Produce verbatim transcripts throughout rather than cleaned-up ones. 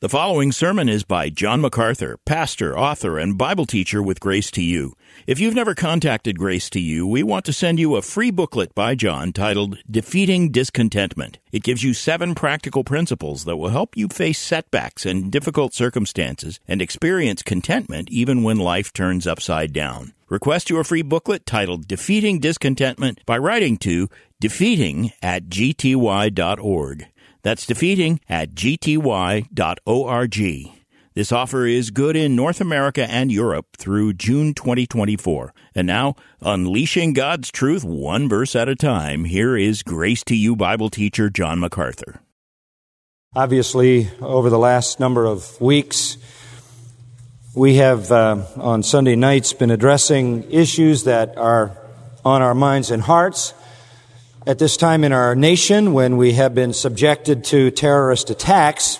The following sermon is by John MacArthur, pastor, author, and Bible teacher with Grace to You. If you've never contacted Grace to You, we want to send you a free booklet by John titled Defeating Discontentment. It gives you seven practical principles that will help you face setbacks and difficult circumstances and experience contentment even when life turns upside down. Request your free booklet titled Defeating Discontentment by writing to defeating at g t y dot org. That's defeating at g t y dot org. This offer is good in North America and Europe through June twenty twenty-four. And now, unleashing God's truth one verse at a time, here is Grace to You Bible teacher John MacArthur. Obviously, over the last number of weeks, we have, uh, on Sunday nights, been addressing issues that are on our minds and hearts. At this time in our nation, when we have been subjected to terrorist attacks,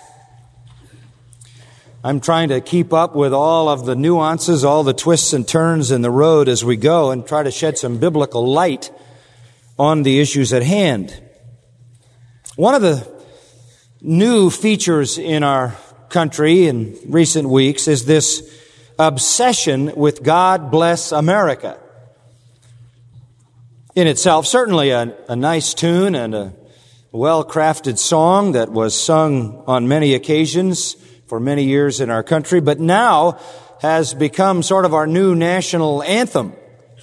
I'm trying to keep up with all of the nuances, all the twists and turns in the road as we go, and try to shed some biblical light on the issues at hand. One of the new features in our country in recent weeks is this obsession with God Bless America. In itself, certainly a, a nice tune and a well-crafted song that was sung on many occasions for many years in our country, but now has become sort of our new national anthem,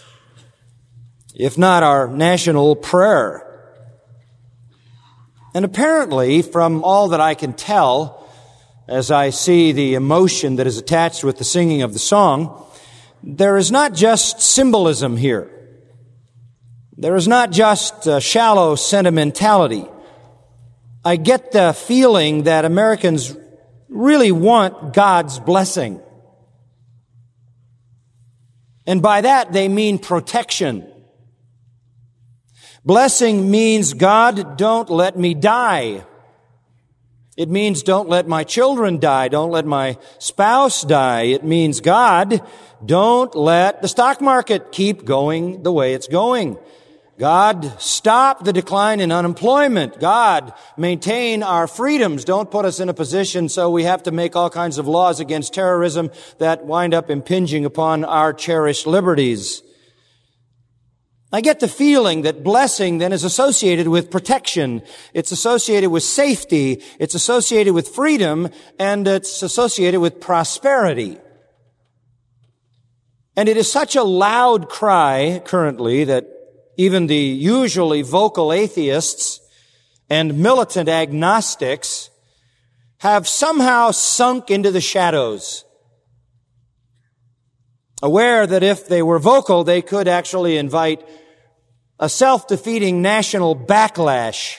if not our national prayer. And apparently, from all that I can tell, as I see the emotion that is attached with the singing of the song, there is not just symbolism here. There is not just uh, shallow sentimentality. I get the feeling that Americans really want God's blessing. And by that, they mean protection. Blessing means, God, don't let me die. It means, don't let my children die. Don't let my spouse die. It means, God, don't let the stock market keep going the way it's going. God, stop the decline in unemployment. God, maintain our freedoms. Don't put us in a position so we have to make all kinds of laws against terrorism that wind up impinging upon our cherished liberties. I get the feeling that blessing then is associated with protection. It's associated with safety. It's associated with freedom, and it's associated with prosperity. And it is such a loud cry currently that even the usually vocal atheists and militant agnostics have somehow sunk into the shadows, aware that if they were vocal, they could actually invite a self-defeating national backlash.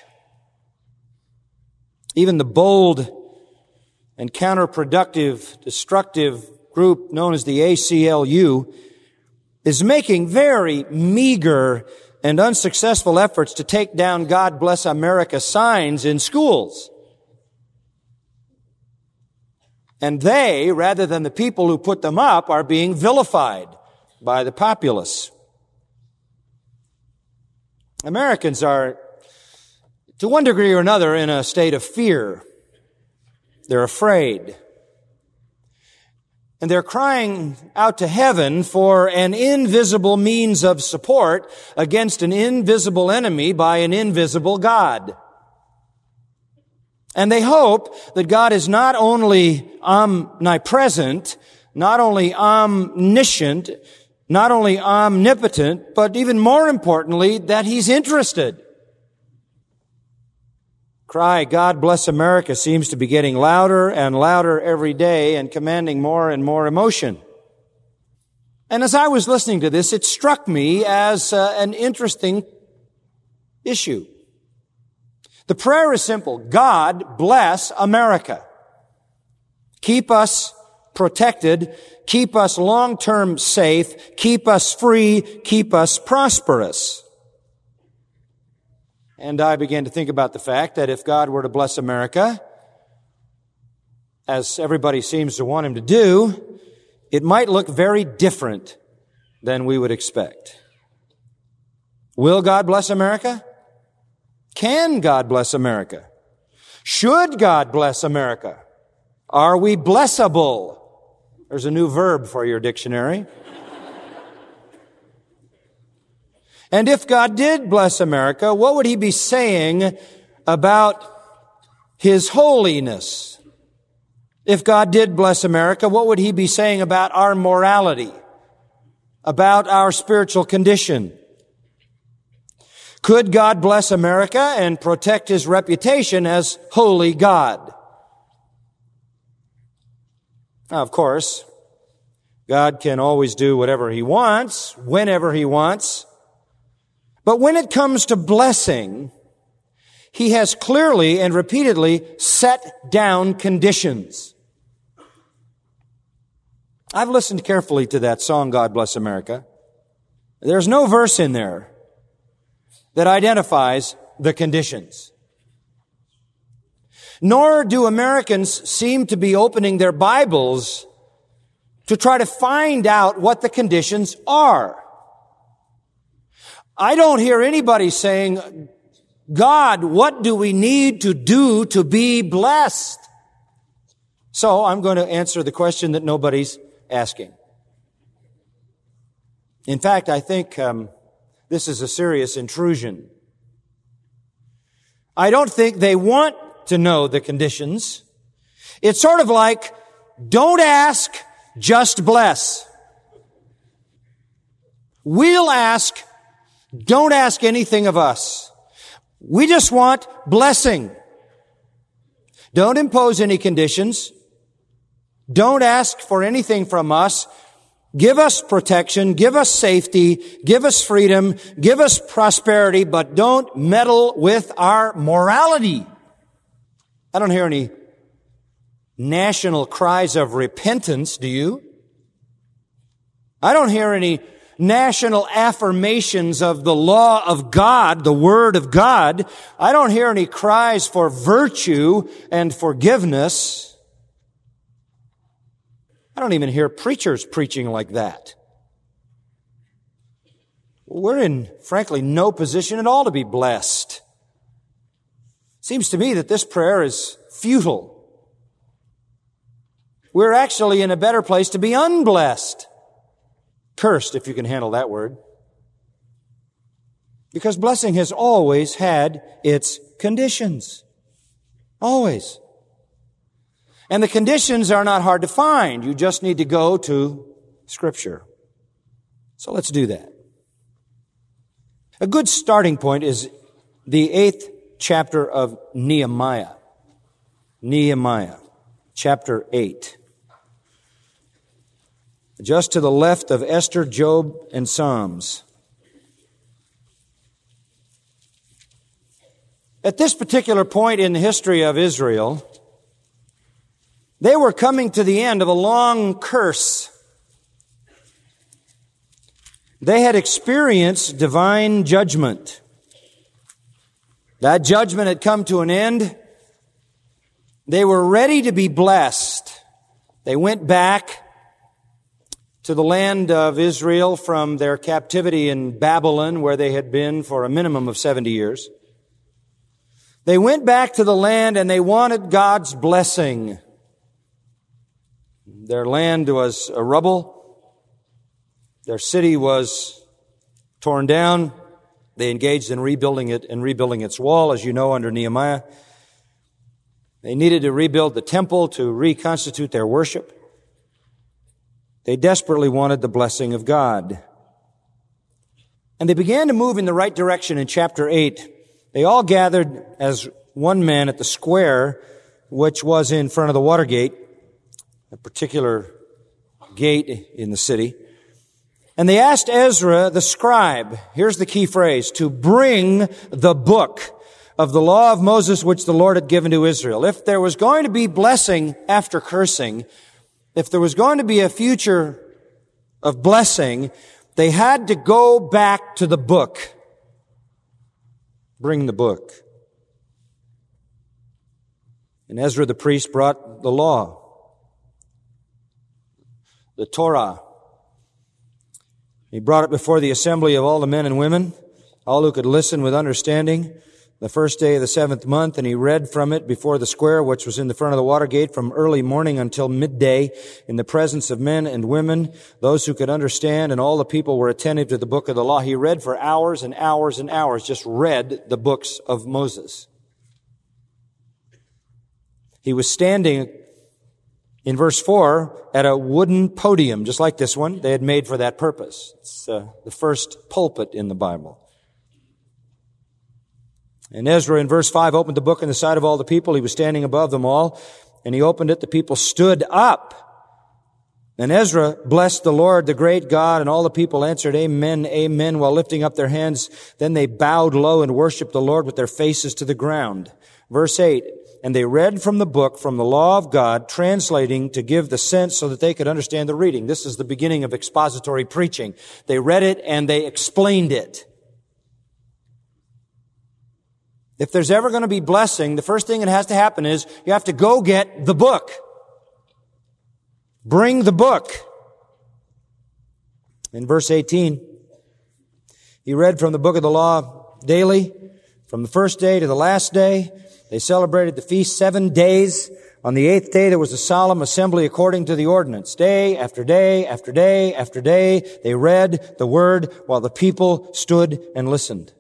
Even the bold and counterproductive, destructive group known as the A C L U is making very meager and unsuccessful efforts to take down God Bless America signs in schools. And they, rather than the people who put them up, are being vilified by the populace. Americans are, to one degree or another, in a state of fear. They're afraid. And they're crying out to heaven for an invisible means of support against an invisible enemy by an invisible God. And they hope that God is not only omnipresent, not only omniscient, not only omnipotent, but even more importantly, that He's interested. Cry, God Bless America, seems to be getting louder and louder every day and commanding more and more emotion. And as I was listening to this, it struck me as uh, an interesting issue. The prayer is simple. God bless America. Keep us protected. Keep us long-term safe. Keep us free. Keep us prosperous. And I began to think about the fact that if God were to bless America, as everybody seems to want Him to do, it might look very different than we would expect. Will God bless America? Can God bless America? Should God bless America? Are we blessable? There's a new verb for your dictionary. And if God did bless America, what would He be saying about His holiness? If God did bless America, what would He be saying about our morality? About our spiritual condition? Could God bless America and protect His reputation as holy God? Now, of course, God can always do whatever He wants, whenever He wants. But when it comes to blessing, He has clearly and repeatedly set down conditions. I've listened carefully to that song, God Bless America. There's no verse in there that identifies the conditions. Nor do Americans seem to be opening their Bibles to try to find out what the conditions are. I don't hear anybody saying, God, what do we need to do to be blessed? So I'm going to answer the question that nobody's asking. In fact, I think um, this is a serious intrusion. I don't think they want to know the conditions. It's sort of like, don't ask, just bless. We'll ask, don't ask anything of us. We just want blessing. Don't impose any conditions. Don't ask for anything from us. Give us protection, give us safety, give us freedom, give us prosperity, but don't meddle with our morality. I don't hear any national cries of repentance, do you? I don't hear any national affirmations of the law of God, the Word of God. I don't hear any cries for virtue and forgiveness. I don't even hear preachers preaching like that. We're in, frankly, no position at all to be blessed. Seems to me that this prayer is futile. We're actually in a better place to be unblessed. Cursed, if you can handle that word. Because blessing has always had its conditions. Always. And the conditions are not hard to find. You just need to go to Scripture. So let's do that. A good starting point is the eighth chapter of Nehemiah. Nehemiah, chapter eight. Just to the left of Esther, Job, and Psalms. At this particular point in the history of Israel, they were coming to the end of a long curse. They had experienced divine judgment. That judgment had come to an end. They were ready to be blessed. They went back to the land of Israel from their captivity in Babylon, where they had been for a minimum of seventy years. They went back to the land and they wanted God's blessing. Their land was a rubble. Their city was torn down. They engaged in rebuilding it and rebuilding its wall, as you know, under Nehemiah. They needed to rebuild the temple to reconstitute their worship. They desperately wanted the blessing of God. And they began to move in the right direction in chapter eight. They all gathered as one man at the square, which was in front of the Watergate, a particular gate in the city. And they asked Ezra, the scribe, here's the key phrase, to bring the book of the law of Moses which the Lord had given to Israel. If there was going to be blessing after cursing, if there was going to be a future of blessing, they had to go back to the book. Bring the book. And Ezra the priest brought the law, the Torah. He brought it before the assembly of all the men and women, all who could listen with understanding. the first day of the seventh month, and he read from it before the square, which was in the front of the water gate, from early morning until midday, in the presence of men and women, those who could understand, and all the people were attentive to the book of the law. He read for hours and hours and hours, just read the books of Moses. He was standing, in verse four, at a wooden podium, just like this one they had made for that purpose. It's uh, the first pulpit in the Bible. And Ezra, in verse five, opened the book in the sight of all the people. He was standing above them all, and he opened it. The people stood up. And Ezra blessed the Lord, the great God, and all the people answered, Amen, Amen, while lifting up their hands. Then they bowed low and worshiped the Lord with their faces to the ground. Verse eight, and they read from the book, from the law of God, translating to give the sense so that they could understand the reading. This is the beginning of expository preaching. They read it and they explained it. If there's ever going to be blessing, the first thing that has to happen is you have to go get the book. Bring the book. In verse eighteen, he read from the book of the law daily, from the first day to the last day. They celebrated the feast seven days. On the eighth day, there was a solemn assembly according to the ordinance. Day after day after day after day, they read the word while the people stood and listened.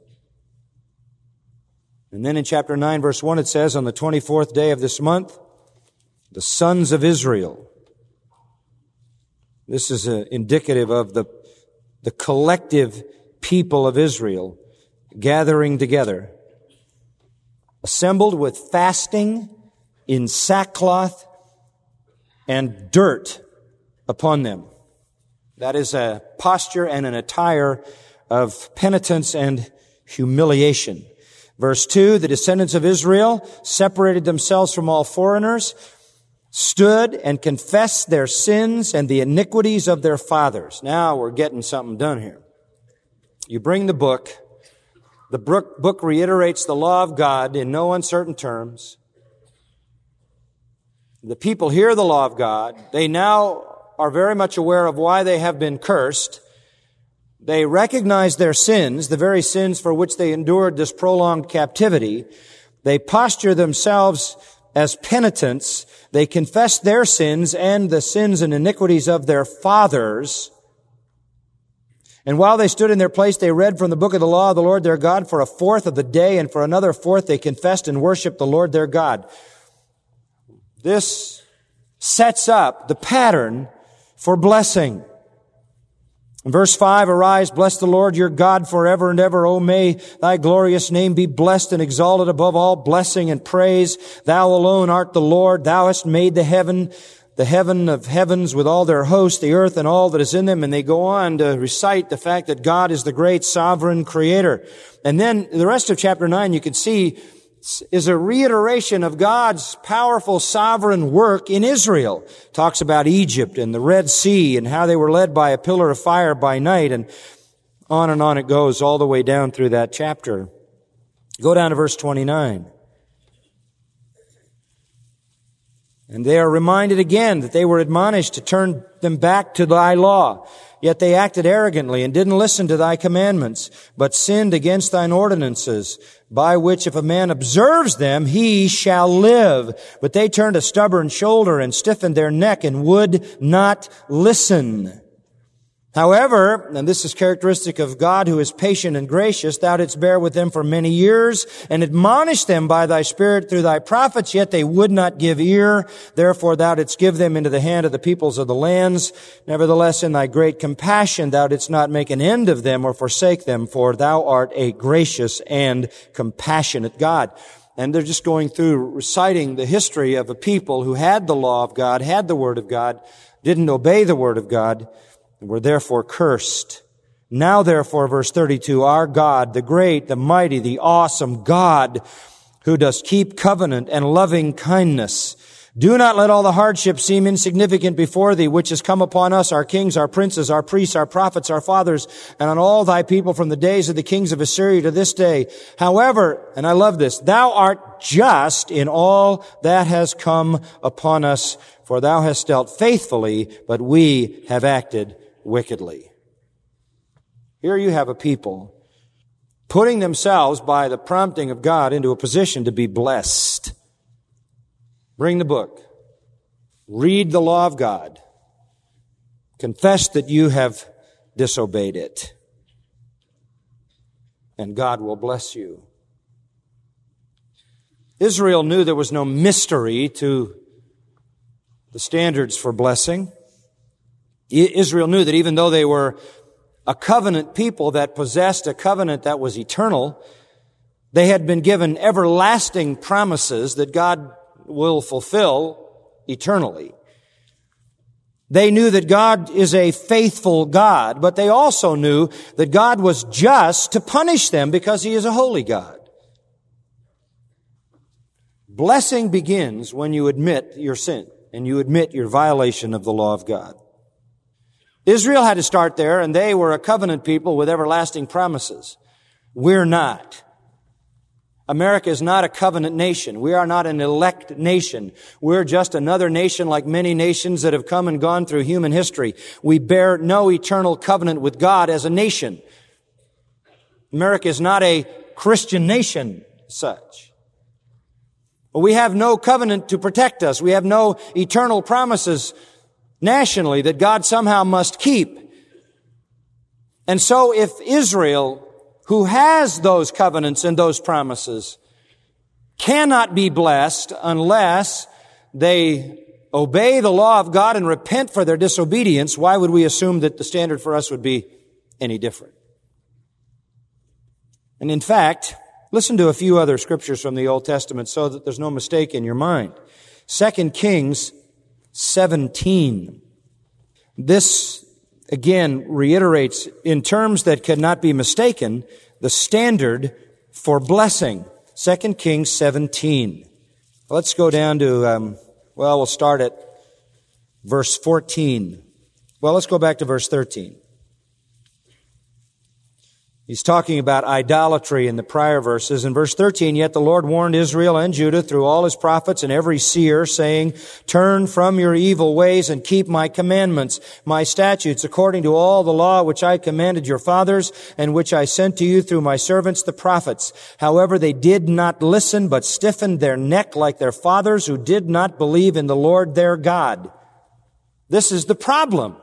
And then in chapter nine, verse one, it says, on the twenty-fourth day of this month, the sons of Israel. This is uh, indicative of the, the collective people of Israel gathering together, assembled with fasting in sackcloth and dirt upon them. That is a posture and an attire of penitence and humiliation. Verse two, the descendants of Israel separated themselves from all foreigners, stood and confessed their sins and the iniquities of their fathers. Now we're getting something done here. You bring the book. The book reiterates the law of God in no uncertain terms. The people hear the law of God. They now are very much aware of why they have been cursed. They recognize their sins, the very sins for which they endured this prolonged captivity. They posture themselves as penitents. They confess their sins and the sins and iniquities of their fathers. And while they stood in their place, they read from the book of the law of the Lord their God for a fourth of the day, and for another fourth they confessed and worshiped the Lord their God. This sets up the pattern for blessing. In verse five, arise, bless the Lord your God forever and ever. O may thy glorious name be blessed and exalted above all blessing and praise. Thou alone art the Lord. Thou hast made the heaven, the heaven of heavens with all their host, the earth and all that is in them. And they go on to recite the fact that God is the great sovereign creator. And then the rest of chapter nine, you can see, is a reiteration of God's powerful sovereign work in Israel. Talks about Egypt and the Red Sea and how they were led by a pillar of fire by night, and on and on it goes all the way down through that chapter. Go down to verse twenty-nine. And they are reminded again that they were admonished to turn them back to thy law. Yet they acted arrogantly and didn't listen to thy commandments, but sinned against thine ordinances, by which if a man observes them, he shall live. But they turned a stubborn shoulder and stiffened their neck and would not listen. However, and this is characteristic of God who is patient and gracious, thou didst bear with them for many years and admonish them by thy Spirit through thy prophets, yet they would not give ear. Therefore thou didst give them into the hand of the peoples of the lands. Nevertheless, in thy great compassion thou didst not make an end of them or forsake them, for thou art a gracious and compassionate God. And they're just going through reciting the history of a people who had the law of God, had the Word of God, didn't obey the Word of God, and were therefore cursed. Now therefore, verse thirty-two, our God, the great, the mighty, the awesome God, who does keep covenant and loving kindness, do not let all the hardships seem insignificant before thee, which has come upon us, our kings, our princes, our priests, our prophets, our fathers, and on all thy people from the days of the kings of Assyria to this day. However, and I love this, thou art just in all that has come upon us, for thou hast dealt faithfully, but we have acted wickedly. Here you have a people putting themselves, by the prompting of God, into a position to be blessed. Bring the book. Read the law of God. Confess that you have disobeyed it. And God will bless you. Israel knew there was no mystery to the standards for blessing. Israel knew that even though they were a covenant people that possessed a covenant that was eternal, they had been given everlasting promises that God will fulfill eternally. They knew that God is a faithful God, but they also knew that God was just to punish them because He is a holy God. Blessing begins when you admit your sin and you admit your violation of the law of God. Israel had to start there, and they were a covenant people with everlasting promises. We're not. America is not a covenant nation. We are not an elect nation. We're just another nation like many nations that have come and gone through human history. We bear no eternal covenant with God as a nation. America is not a Christian nation as such. But we have no covenant to protect us. We have no eternal promises nationally that God somehow must keep. And so if Israel, who has those covenants and those promises, cannot be blessed unless they obey the law of God and repent for their disobedience, why would we assume that the standard for us would be any different? And in fact, listen to a few other scriptures from the Old Testament so that there's no mistake in your mind. Second Kings seventeen. This, again, reiterates in terms that cannot be mistaken the standard for blessing. Second Kings seventeen. Let's go down to, um, well, we'll start at verse fourteen. Well, let's go back to verse thirteen. He's talking about idolatry in the prior verses. In verse thirteen, yet the Lord warned Israel and Judah through all His prophets and every seer, saying, turn from your evil ways and keep my commandments, my statutes, according to all the law which I commanded your fathers and which I sent to you through my servants the prophets. However, they did not listen, but stiffened their neck like their fathers who did not believe in the Lord their God. This is the problem.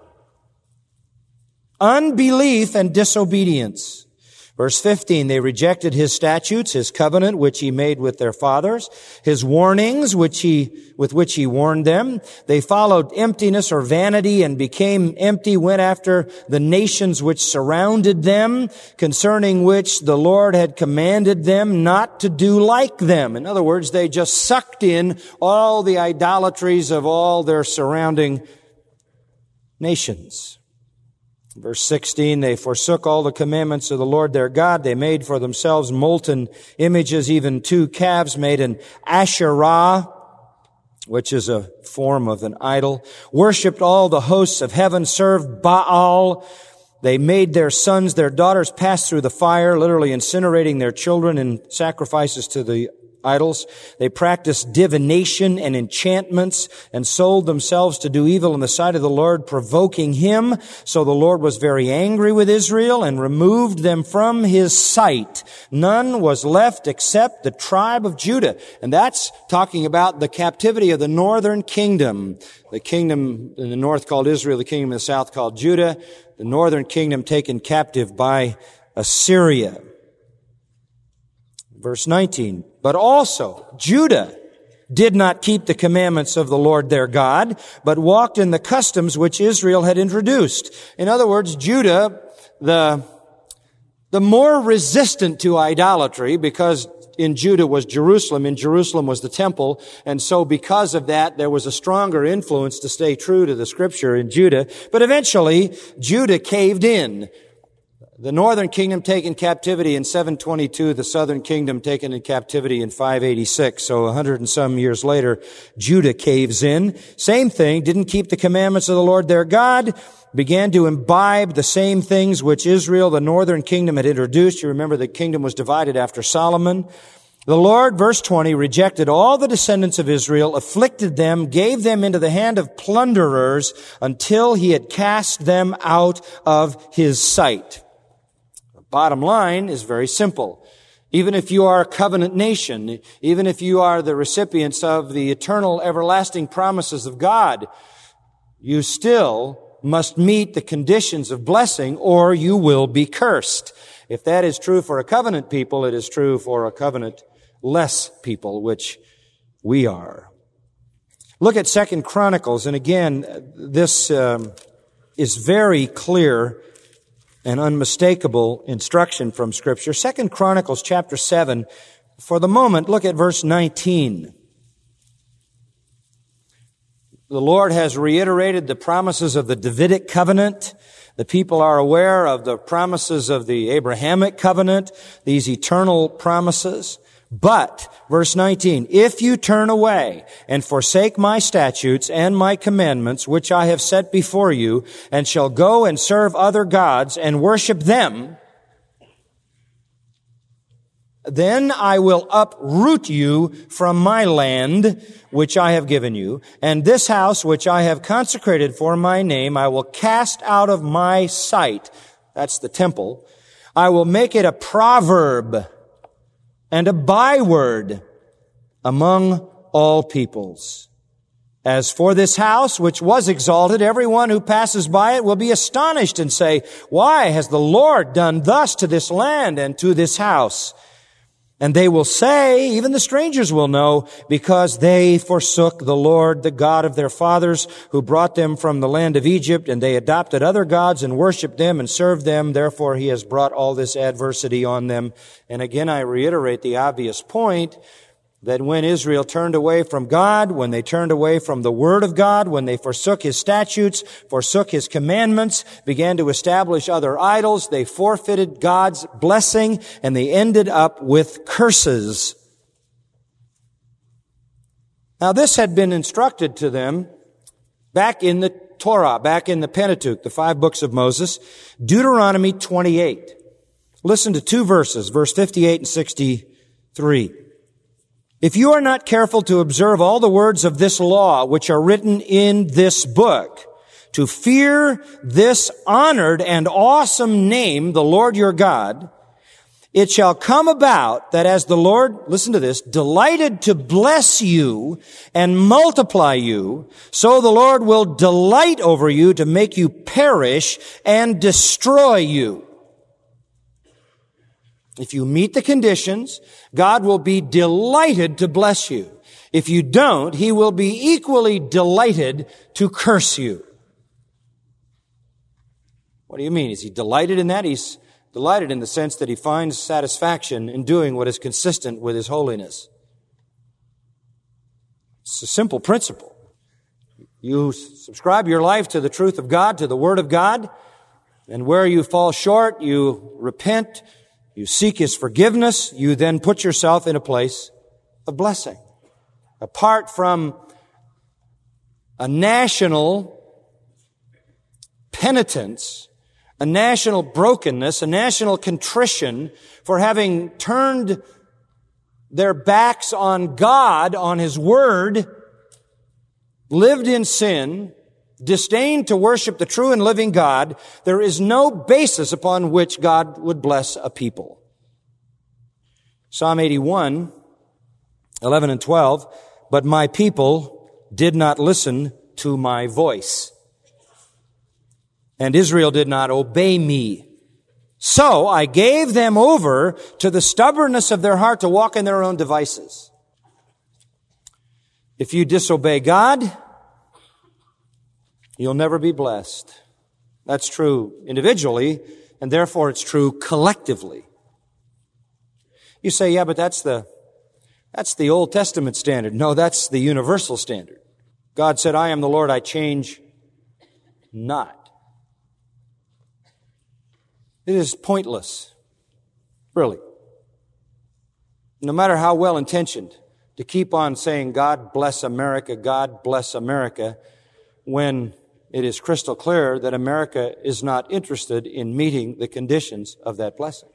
Unbelief and disobedience. Verse fifteen, they rejected His statutes, His covenant, which He made with their fathers, His warnings, which He, with which He warned them. They followed emptiness or vanity and became empty, went after the nations which surrounded them, concerning which the Lord had commanded them not to do like them. In other words, they just sucked in all the idolatries of all their surrounding nations. Verse sixteen, they forsook all the commandments of the Lord their God. They made for themselves molten images, even two calves made an Asherah, which is a form of an idol. Worshipped all the hosts of heaven, served Baal. They made their sons, their daughters pass through the fire, literally incinerating their children in sacrifices to the idols. They practiced divination and enchantments and sold themselves to do evil in the sight of the Lord, provoking Him. So the Lord was very angry with Israel and removed them from His sight. None was left except the tribe of Judah. And that's talking about the captivity of the northern kingdom. The kingdom in the north called Israel, the kingdom in the south called Judah. The northern kingdom taken captive by Assyria. Verse nineteen, but also Judah did not keep the commandments of the Lord their God, but walked in the customs which Israel had introduced. In other words, Judah, the, the more resistant to idolatry, because in Judah was Jerusalem, in Jerusalem was the temple, and so because of that, there was a stronger influence to stay true to the Scripture in Judah. But eventually, Judah caved in. The northern kingdom taken captivity in seven twenty-two, the southern kingdom taken in captivity in five eighty-six. So a hundred and some years later, Judah caves in. Same thing, didn't keep the commandments of the Lord their God, began to imbibe the same things which Israel, the northern kingdom, had introduced. You remember the kingdom was divided after Solomon. The Lord, verse twenty, rejected all the descendants of Israel, afflicted them, gave them into the hand of plunderers until He had cast them out of His sight. Bottom line is very simple. Even if you are a covenant nation, even if you are the recipients of the eternal, everlasting promises of God, you still must meet the conditions of blessing or you will be cursed. If that is true for a covenant people, it is true for a covenant-less people, which we are. Look at Second Chronicles, and again, this um, is very clear and unmistakable instruction from Scripture. Second Chronicles chapter seven, for the moment, look at verse nineteen. The Lord has reiterated the promises of the Davidic covenant. The people are aware of the promises of the Abrahamic covenant, these eternal promises. But, verse nineteen, if you turn away and forsake my statutes and my commandments, which I have set before you, and shall go and serve other gods and worship them, then I will uproot you from my land, which I have given you, and this house which I have consecrated for my name, I will cast out of my sight. That's the temple. I will make it a proverb and a byword among all peoples. As for this house, which was exalted, everyone who passes by it will be astonished and say, why has the Lord done thus to this land and to this house? And they will say, even the strangers will know, because they forsook the Lord, the God of their fathers, who brought them from the land of Egypt, and they adopted other gods and worshipped them and served them. Therefore, he has brought all this adversity on them. And again, I reiterate the obvious point that when Israel turned away from God, when they turned away from the Word of God, when they forsook His statutes, forsook His commandments, began to establish other idols, they forfeited God's blessing, and they ended up with curses. Now, this had been instructed to them back in the Torah, back in the Pentateuch, the five books of Moses, Deuteronomy twenty-eight. Listen to two verses, verse fifty-eight and sixty-three. If you are not careful to observe all the words of this law, which are written in this book, to fear this honored and awesome name, the Lord your God, it shall come about that as the Lord, listen to this, delighted to bless you and multiply you, so the Lord will delight over you to make you perish and destroy you. If you meet the conditions, God will be delighted to bless you. If you don't, He will be equally delighted to curse you. What do you mean? Is He delighted in that? He's delighted in the sense that He finds satisfaction in doing what is consistent with His holiness. It's a simple principle. You subscribe your life to the truth of God, to the Word of God, and where you fall short, you repent, you seek His forgiveness, you then put yourself in a place of blessing. Apart from a national penitence, a national brokenness, a national contrition for having turned their backs on God, on His Word, lived in sin, disdained to worship the true and living God, there is no basis upon which God would bless a people. Psalm eighty-one, eleven and twelve, but my people did not listen to my voice, and Israel did not obey me. So I gave them over to the stubbornness of their heart to walk in their own devices. If you disobey God, you'll never be blessed. That's true individually, and therefore it's true collectively. You say, yeah, but that's the, that's the Old Testament standard. No, that's the universal standard. God said, I am the Lord, I change not. It is pointless, really. No matter how well-intentioned, to keep on saying, God bless America, God bless America, when it is crystal clear that America is not interested in meeting the conditions of that blessing.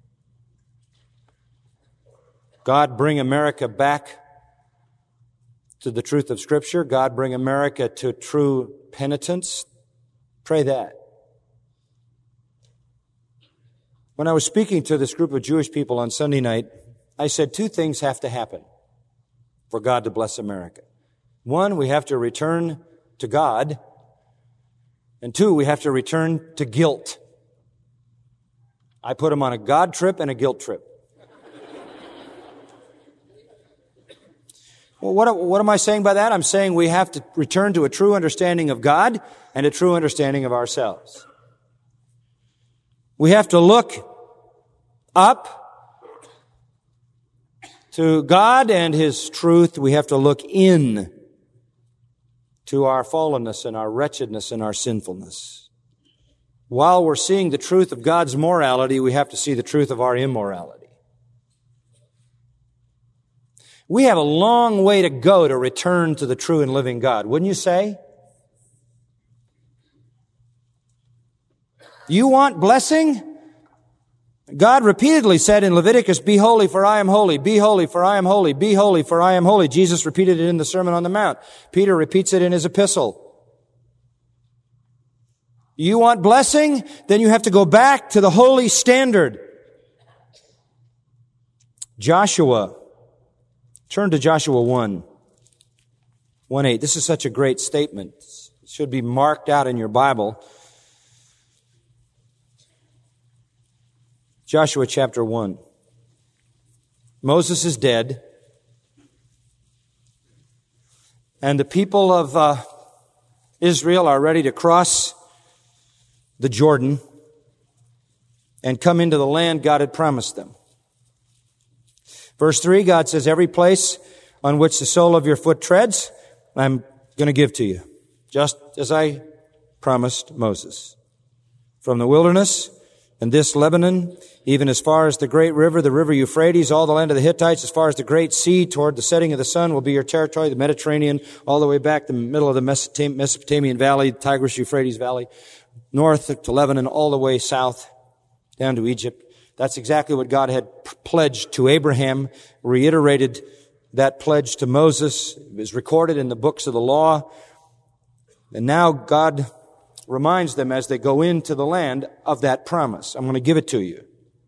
God bring America back to the truth of Scripture. God bring America to true penitence. Pray that. When I was speaking to this group of Jewish people on Sunday night, I said two things have to happen for God to bless America. One, we have to return to God. And two, we have to return to guilt. I put them on a God trip and a guilt trip. Well, what, what am I saying by that? I'm saying we have to return to a true understanding of God and a true understanding of ourselves. We have to look up to God and His truth. We have to look in to our fallenness and our wretchedness and our sinfulness. While we're seeing the truth of God's morality, we have to see the truth of our immorality. We have a long way to go to return to the true and living God, wouldn't you say? You want blessing? God repeatedly said in Leviticus, "Be holy, for I am holy. Be holy, for I am holy. Be holy, for I am holy." Jesus repeated it in the Sermon on the Mount. Peter repeats it in his epistle. You want blessing? Then you have to go back to the holy standard. Joshua. Turn to Joshua one. one eight. This is such a great statement. It should be marked out in your Bible. Joshua chapter one. Moses is dead. And the people of uh, Israel are ready to cross the Jordan and come into the land God had promised them. Verse three, God says, "Every place on which the sole of your foot treads, I'm going to give to you, just as I promised Moses. From the wilderness and this Lebanon, even as far as the great river, the river Euphrates, all the land of the Hittites, as far as the great sea toward the setting of the sun will be your territory, the Mediterranean, all the way back the middle of the Mesopotamian valley, Tigris, Euphrates valley, north to Lebanon, all the way south down to Egypt." That's exactly what God had pledged to Abraham, reiterated that pledge to Moses. It was recorded in the books of the law. And now God reminds them as they go into the land of that promise. I'm going to give it to you.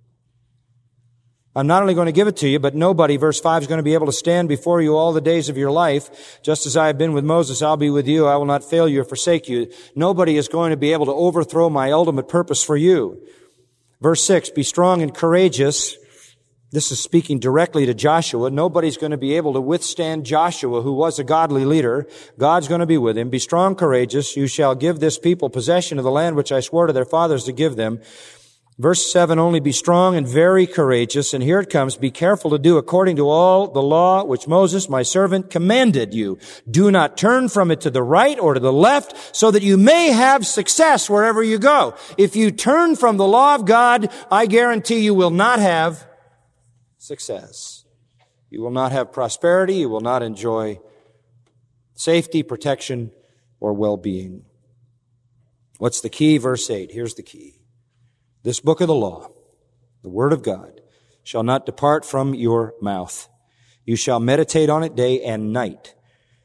I'm not only going to give it to you, but nobody, verse five, is going to be able to stand before you all the days of your life. Just as I have been with Moses, I'll be with you. I will not fail you or forsake you. Nobody is going to be able to overthrow my ultimate purpose for you. Verse six, "Be strong and courageous." This is speaking directly to Joshua. Nobody's going to be able to withstand Joshua, who was a godly leader. God's going to be with him. "Be strong, courageous. You shall give this people possession of the land which I swore to their fathers to give them." Verse seven, "Only be strong and very courageous." And here it comes. "Be careful to do according to all the law which Moses, my servant, commanded you. Do not turn from it to the right or to the left, so that you may have success wherever you go." If you turn from the law of God, I guarantee you will not have success. You will not have prosperity. You will not enjoy safety, protection, or well-being. What's the key? Verse eight. Here's the key. "This book of the law, the word of God, shall not depart from your mouth. You shall meditate on it day and night."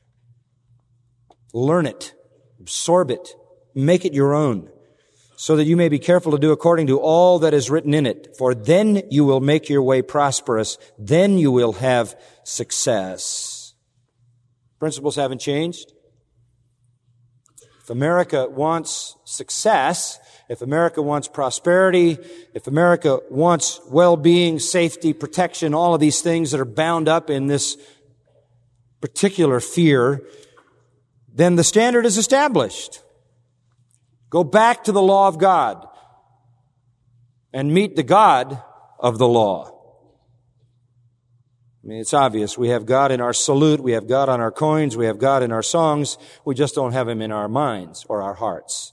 Learn it, absorb it, make it your own, so that you may be careful to do according to all that is written in it. For then you will make your way prosperous. Then you will have success. Principles haven't changed. If America wants success, if America wants prosperity, if America wants well-being, safety, protection, all of these things that are bound up in this particular fear, then the standard is established. Go back to the law of God and meet the God of the law. I mean, it's obvious. We have God in our salute. We have God on our coins. We have God in our songs. We just don't have Him in our minds or our hearts.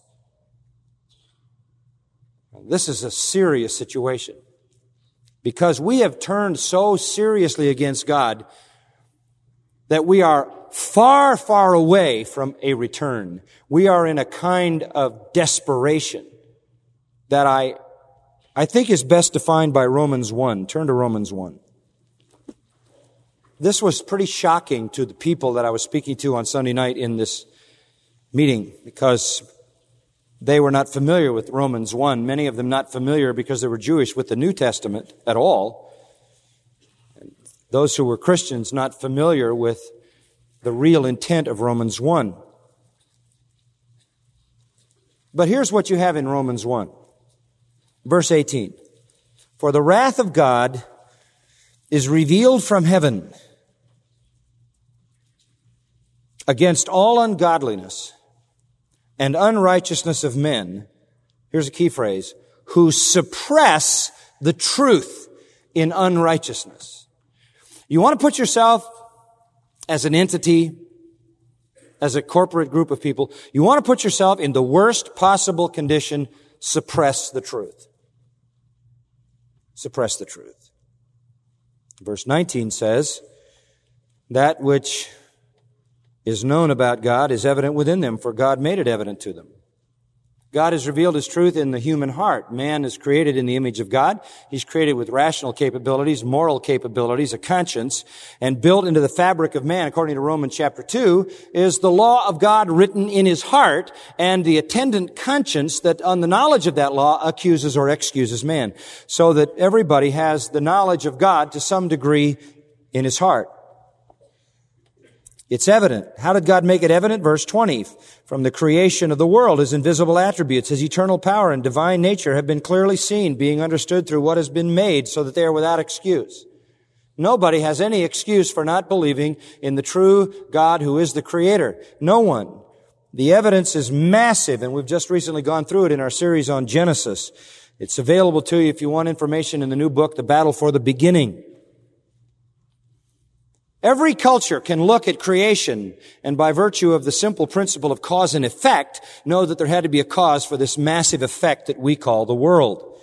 This is a serious situation because we have turned so seriously against God that we are far, far away from a return. We are in a kind of desperation that I, I think is best defined by Romans one. Turn to Romans one. This was pretty shocking to the people that I was speaking to on Sunday night in this meeting because They were not familiar with Romans one, many of them not familiar because they were Jewish with the New Testament at all. Those who were Christians not familiar with the real intent of Romans one. But here's what you have in Romans one. Verse eighteen. For the wrath of God is revealed from heaven against all ungodliness and unrighteousness of men, here's a key phrase, who suppress the truth in unrighteousness. You want to put yourself as an entity, as a corporate group of people, you want to put yourself in the worst possible condition, suppress the truth. Suppress the truth. Verse nineteen says, that which is known about God is evident within them, for God made it evident to them. God has revealed His truth in the human heart. Man is created in the image of God. He's created with rational capabilities, moral capabilities, a conscience, and built into the fabric of man, according to Romans chapter two, is the law of God written in his heart and the attendant conscience that on the knowledge of that law accuses or excuses man. So that everybody has the knowledge of God to some degree in his heart. It's evident. How did God make it evident? Verse twenty, from the creation of the world, His invisible attributes, His eternal power and divine nature have been clearly seen, being understood through what has been made, so that they are without excuse. Nobody has any excuse for not believing in the true God who is the Creator. No one. The evidence is massive, and we've just recently gone through it in our series on Genesis. It's available to you if you want information in the new book, The Battle for the Beginning. Every culture can look at creation and by virtue of the simple principle of cause and effect, know that there had to be a cause for this massive effect that we call the world.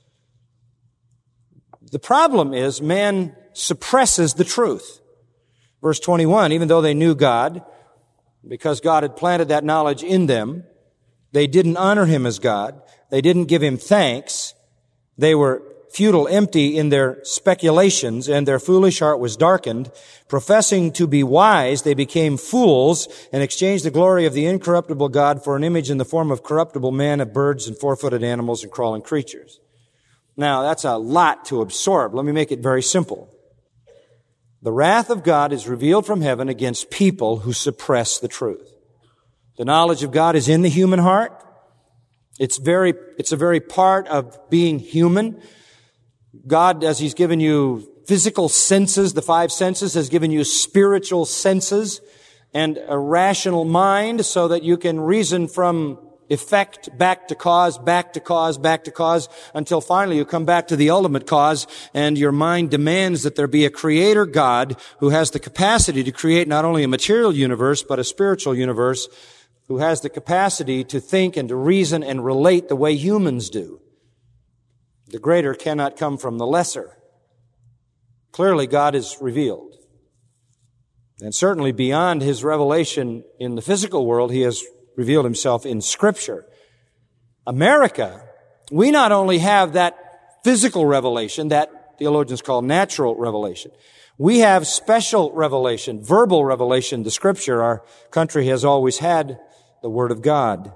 The problem is man suppresses the truth. Verse twenty-one, even though they knew God, because God had planted that knowledge in them, they didn't honor Him as God. They didn't give Him thanks. They were futile, empty in their speculations, and their foolish heart was darkened. Professing to be wise, they became fools and exchanged the glory of the incorruptible God for an image in the form of corruptible man, of birds and four-footed animals and crawling creatures. Now, that's a lot to absorb. Let me make it very simple. The wrath of God is revealed from heaven against people who suppress the truth. The knowledge of God is in the human heart. It's very, it's a very part of being human. God, as He's given you physical senses, the five senses, has given you spiritual senses and a rational mind so that you can reason from effect back to cause, back to cause, back to cause, until finally you come back to the ultimate cause, and your mind demands that there be a creator God who has the capacity to create not only a material universe, but a spiritual universe, who has the capacity to think and to reason and relate the way humans do. The greater cannot come from the lesser. Clearly, God is revealed. And certainly beyond His revelation in the physical world, He has revealed Himself in Scripture. America, we not only have that physical revelation, that theologians call natural revelation. We have special revelation, verbal revelation, the Scripture. Our country has always had the Word of God.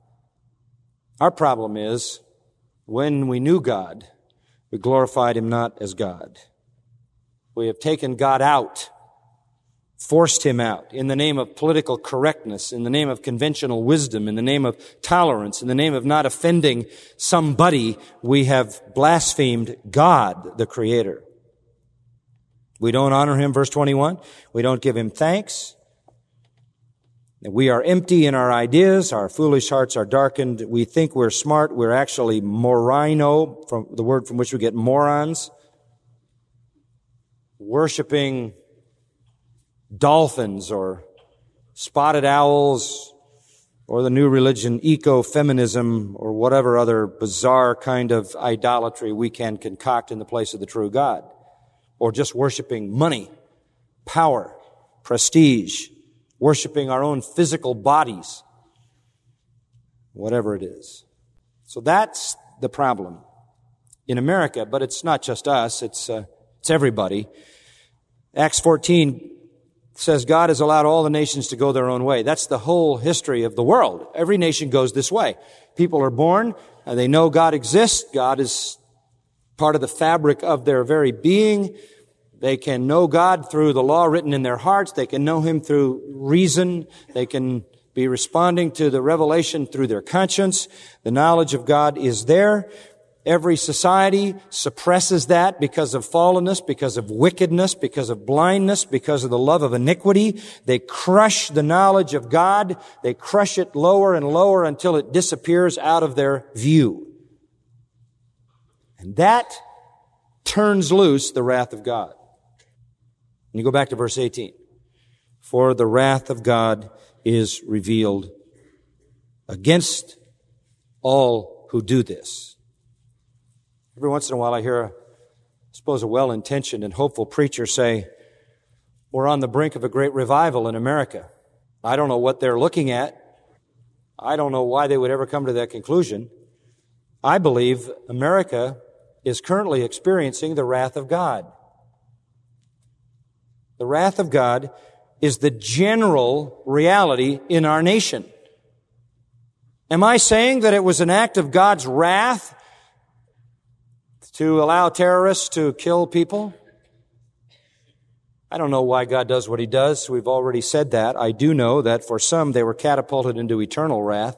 Our problem is, when we knew God, we glorified Him not as God. We have taken God out, forced Him out, in the name of political correctness, in the name of conventional wisdom, in the name of tolerance, in the name of not offending somebody. We have blasphemed God, the Creator. We don't honor Him, verse twenty-one. We don't give Him thanks. We are empty in our ideas. Our foolish hearts are darkened. We think we're smart. We're actually morino, from the word from which we get morons. Worshipping dolphins or spotted owls or the new religion, ecofeminism, or whatever other bizarre kind of idolatry we can concoct in the place of the true God. Or just worshiping money, power, prestige, worshiping our own physical bodies, whatever it is. So that's the problem in America, but it's not just us, it's uh, it's everybody. Acts fourteen says God has allowed all the nations to go their own way. That's the whole history of the world. Every nation goes this way. People are born, and they know God exists. God is part of the fabric of their very being. They can know God through the law written in their hearts. They can know Him through reason. They can be responding to the revelation through their conscience. The knowledge of God is there. Every society suppresses that because of fallenness, because of wickedness, because of blindness, because of the love of iniquity. They crush the knowledge of God. They crush it lower and lower until it disappears out of their view. And that turns loose the wrath of God. And you go back to verse eighteen. For the wrath of God is revealed against all who do this. Every once in a while I hear, I suppose, a well-intentioned and hopeful preacher say, we're on the brink of a great revival in America. I don't know what they're looking at. I don't know why they would ever come to that conclusion. I believe America is currently experiencing the wrath of God. The wrath of God is the general reality in our nation. Am I saying that it was an act of God's wrath to allow terrorists to kill people? I don't know why God does what He does. We've already said that. I do know that for some they were catapulted into eternal wrath.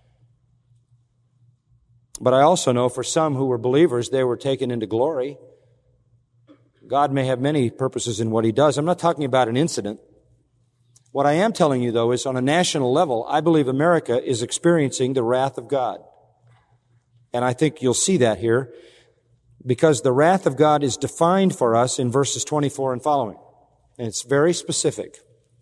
But I also know for some who were believers, they were taken into glory. God may have many purposes in what He does. I'm not talking about an incident. What I am telling you, though, is on a national level, I believe America is experiencing the wrath of God. And I think you'll see that here, because the wrath of God is defined for us in verses twenty-four and following. And it's very specific.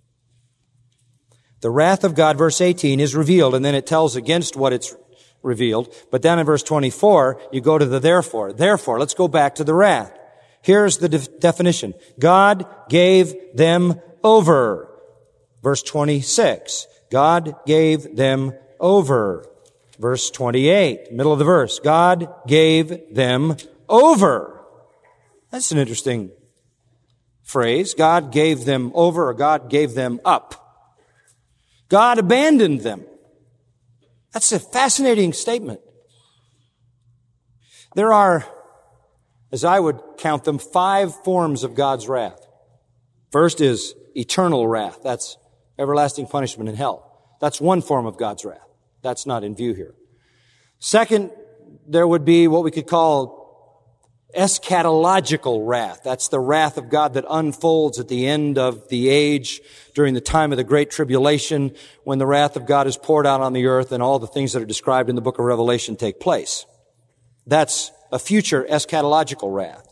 The wrath of God, verse eighteen, is revealed, and then it tells against what it's revealed. But down in verse twenty-four, you go to the therefore. Therefore, let's go back to the wrath. Here's the de- definition. God gave them over. Verse twenty-six. God gave them over. Verse twenty-eight, middle of the verse. God gave them over. That's an interesting phrase. God gave them over, or God gave them up. God abandoned them. That's a fascinating statement. There are, as I would count them, five forms of God's wrath. First is eternal wrath. That's everlasting punishment in hell. That's one form of God's wrath. That's not in view here. Second, there would be what we could call eschatological wrath. That's the wrath of God that unfolds at the end of the age during the time of the Great Tribulation, when the wrath of God is poured out on the earth and all the things that are described in the book of Revelation take place. That's a future eschatological wrath.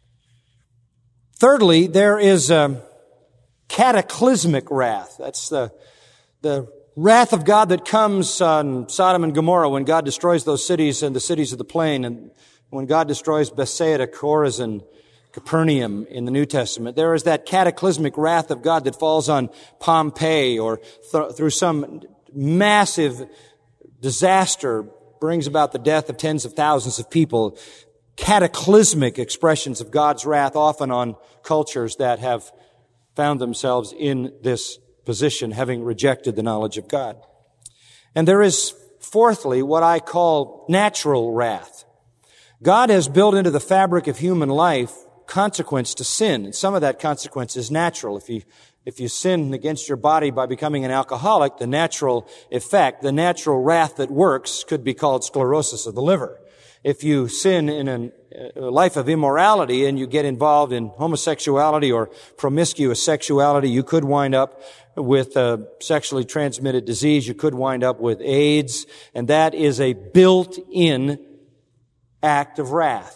Thirdly, there is a cataclysmic wrath. That's the, the wrath of God that comes on Sodom and Gomorrah when God destroys those cities and the cities of the plain, and when God destroys Bethsaida, Chorazin, Capernaum in the New Testament. There is that cataclysmic wrath of God that falls on Pompeii, or th- through some massive disaster brings about the death of tens of thousands of people. Cataclysmic expressions of God's wrath, often on cultures that have found themselves in this position, having rejected the knowledge of God. And there is, fourthly, what I call natural wrath. God has built into the fabric of human life consequence to sin, and some of that consequence is natural. If you if you sin against your body by becoming an alcoholic, the natural effect, the natural wrath that works could be called sclerosis of the liver. If you sin in an, a life of immorality and you get involved in homosexuality or promiscuous sexuality, you could wind up with a sexually transmitted disease. You could wind up with AIDS, and that is a built-in act of wrath.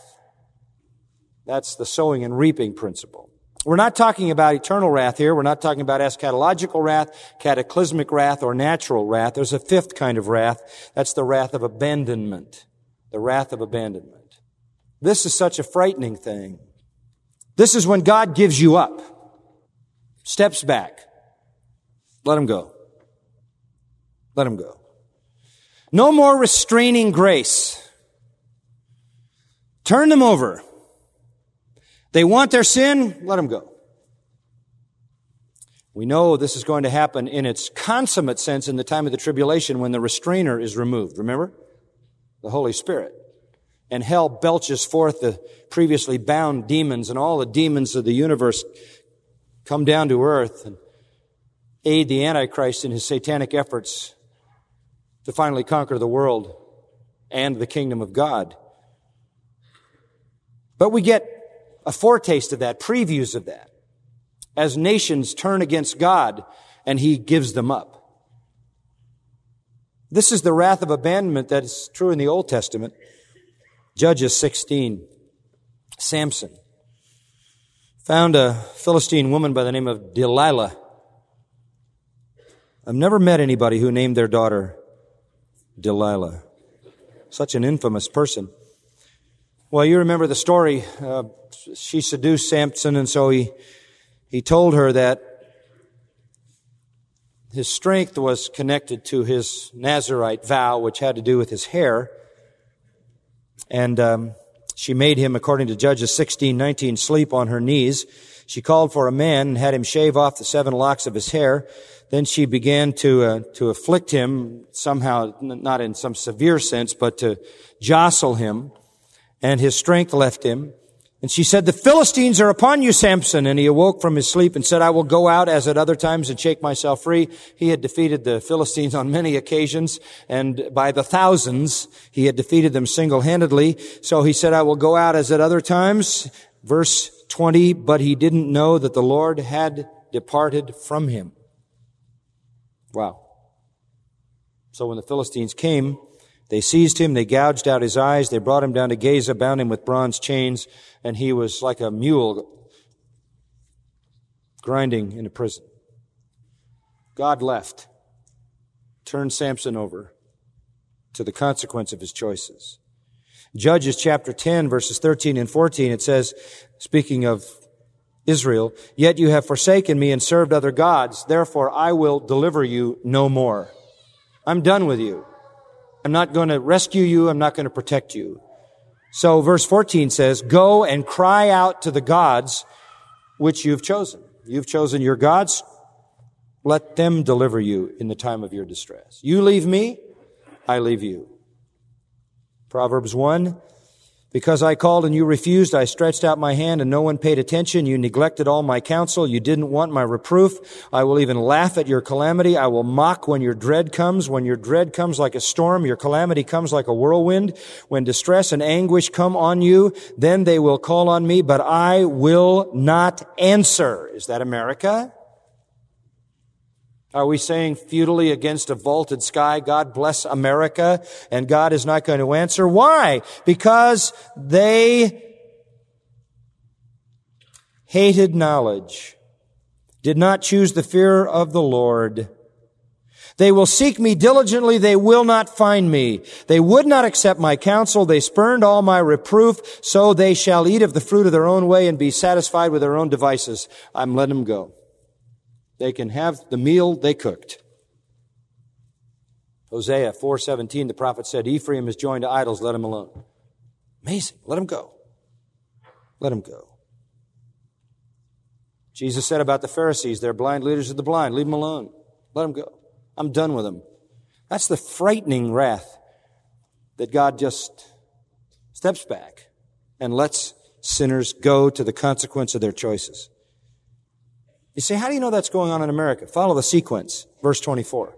That's the sowing and reaping principle. We're not talking about eternal wrath here. We're not talking about eschatological wrath, cataclysmic wrath, or natural wrath. There's a fifth kind of wrath. That's the wrath of abandonment. The wrath of abandonment. This is such a frightening thing. This is when God gives you up, steps back. Let him go. Let him go. No more restraining grace. Turn them over. They want their sin, let them go. We know this is going to happen in its consummate sense in the time of the tribulation when the restrainer is removed. Remember? The Holy Spirit. And hell belches forth the previously bound demons, and all the demons of the universe come down to earth and aid the Antichrist in his satanic efforts to finally conquer the world and the kingdom of God. But we get a foretaste of that, previews of that, as nations turn against God and He gives them up. This is the wrath of abandonment that is true in the Old Testament. Judges sixteen. Samson found a Philistine woman by the name of Delilah. I've never met anybody who named their daughter Delilah. Such an infamous person. Well, you remember the story. Uh, she seduced Samson, and so he he told her that his strength was connected to his Nazirite vow, which had to do with his hair. And um, she made him, according to Judges sixteen nineteen, sleep on her knees. She called for a man and had him shave off the seven locks of his hair. Then she began to uh, to afflict him somehow, not in some severe sense, but to jostle him. And his strength left him. And she said, "The Philistines are upon you, Samson." And he awoke from his sleep and said, "I will go out as at other times and shake myself free." He had defeated the Philistines on many occasions, and by the thousands, he had defeated them single-handedly. So he said, "I will go out as at other times." Verse twenty, but he didn't know that the Lord had departed from him. Wow. So when the Philistines came, they seized him, they gouged out his eyes, they brought him down to Gaza, bound him with bronze chains, and he was like a mule grinding in a prison. God left, turned Samson over to the consequence of his choices. Judges chapter ten, verses thirteen and fourteen, it says, speaking of Israel, "Yet you have forsaken me and served other gods, therefore I will deliver you no more." I'm done with you. I'm not going to rescue you. I'm not going to protect you. So verse fourteen says, "Go and cry out to the gods which you've chosen." You've chosen your gods. Let them deliver you in the time of your distress. You leave me, I leave you. Proverbs one, "Because I called and you refused, I stretched out my hand and no one paid attention. You neglected all my counsel. You didn't want my reproof. I will even laugh at your calamity. I will mock when your dread comes. When your dread comes like a storm, your calamity comes like a whirlwind. When distress and anguish come on you, then they will call on me, but I will not answer." Is that America? Are we saying futilely against a vaulted sky, "God bless America," and God is not going to answer? Why? Because they hated knowledge, did not choose the fear of the Lord. "They will seek me diligently, they will not find me. They would not accept my counsel, they spurned all my reproof, so they shall eat of the fruit of their own way and be satisfied with their own devices." I'm letting them go. They can have the meal they cooked. Hosea four seventeen, the prophet said, "Ephraim is joined to idols, let him alone." Amazing. Let him go. Let him go. Jesus said about the Pharisees, "They're blind leaders of the blind. Leave them alone. Let them go. I'm done with them." That's the frightening wrath that God just steps back and lets sinners go to the consequence of their choices. You say, how do you know that's going on in America? Follow the sequence. Verse twenty-four.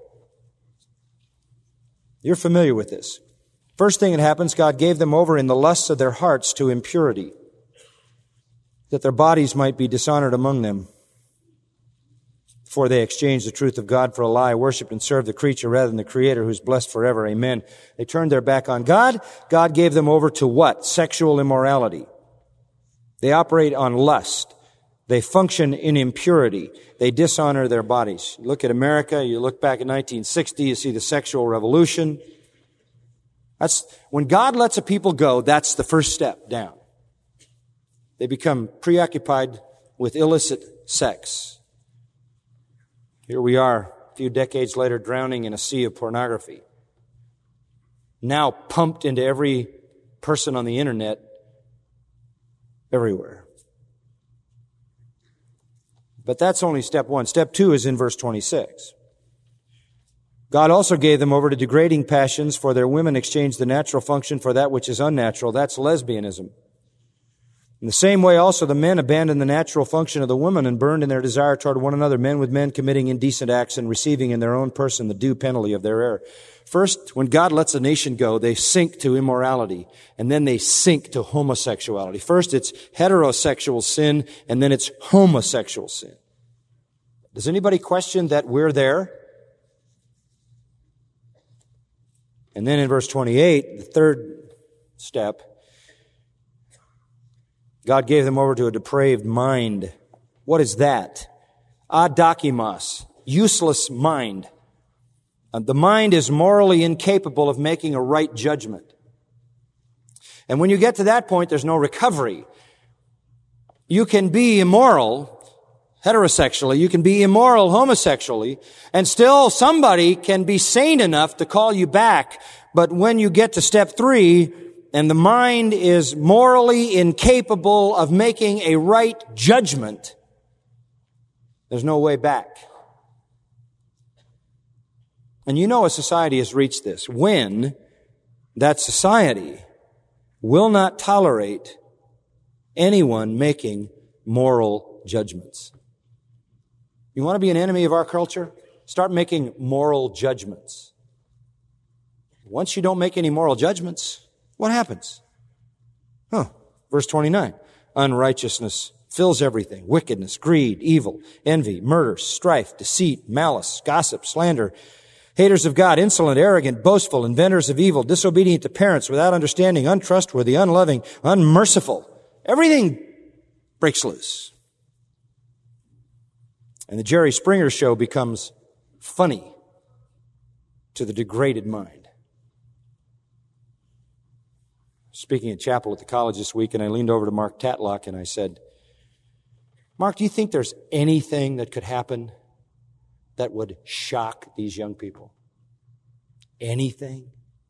You're familiar with this. First thing that happens, God gave them over in the lusts of their hearts to impurity, that their bodies might be dishonored among them. For they exchanged the truth of God for a lie, worshipped and served the creature rather than the Creator, who's blessed forever. Amen. They turned their back on God. God gave them over to what? Sexual immorality. They operate on lust. They function in impurity. They dishonor their bodies. You look at America, you look back at nineteen sixty, you see the sexual revolution. That's, when God lets a people go, that's the first step down. They become preoccupied with illicit sex. Here we are, a few decades later, drowning in a sea of pornography. Now pumped into every person on the internet, everywhere. But that's only step one. Step two is in verse twenty-six. God also gave them over to degrading passions, for their women exchanged the natural function for that which is unnatural. That's lesbianism. In the same way also the men abandoned the natural function of the woman and burned in their desire toward one another, men with men committing indecent acts and receiving in their own person the due penalty of their error. First, when God lets a nation go, they sink to immorality, and then they sink to homosexuality. First, it's heterosexual sin, and then it's homosexual sin. Does anybody question that we're there? And then in verse twenty-eight, the third step, God gave them over to a depraved mind. What is that? Adokimos, useless mind. The mind is morally incapable of making a right judgment. And when you get to that point, there's no recovery. You can be immoral heterosexually, you can be immoral homosexually, and still somebody can be sane enough to call you back. But when you get to step three, and the mind is morally incapable of making a right judgment, there's no way back. And you know a society has reached this when that society will not tolerate anyone making moral judgments. You want to be an enemy of our culture? Start making moral judgments. Once you don't make any moral judgments, what happens? Huh. Verse twenty-nine. Unrighteousness fills everything. Wickedness, greed, evil, envy, murder, strife, deceit, malice, gossip, slander. Haters of God, insolent, arrogant, boastful, inventors of evil, disobedient to parents, without understanding, untrustworthy, unloving, unmerciful. Everything breaks loose. And the Jerry Springer show becomes funny to the degraded mind. Speaking at chapel at the college this week, and I leaned over to Mark Tatlock and I said, Mark, do you think there's anything that could happen that would shock these young people? Anything?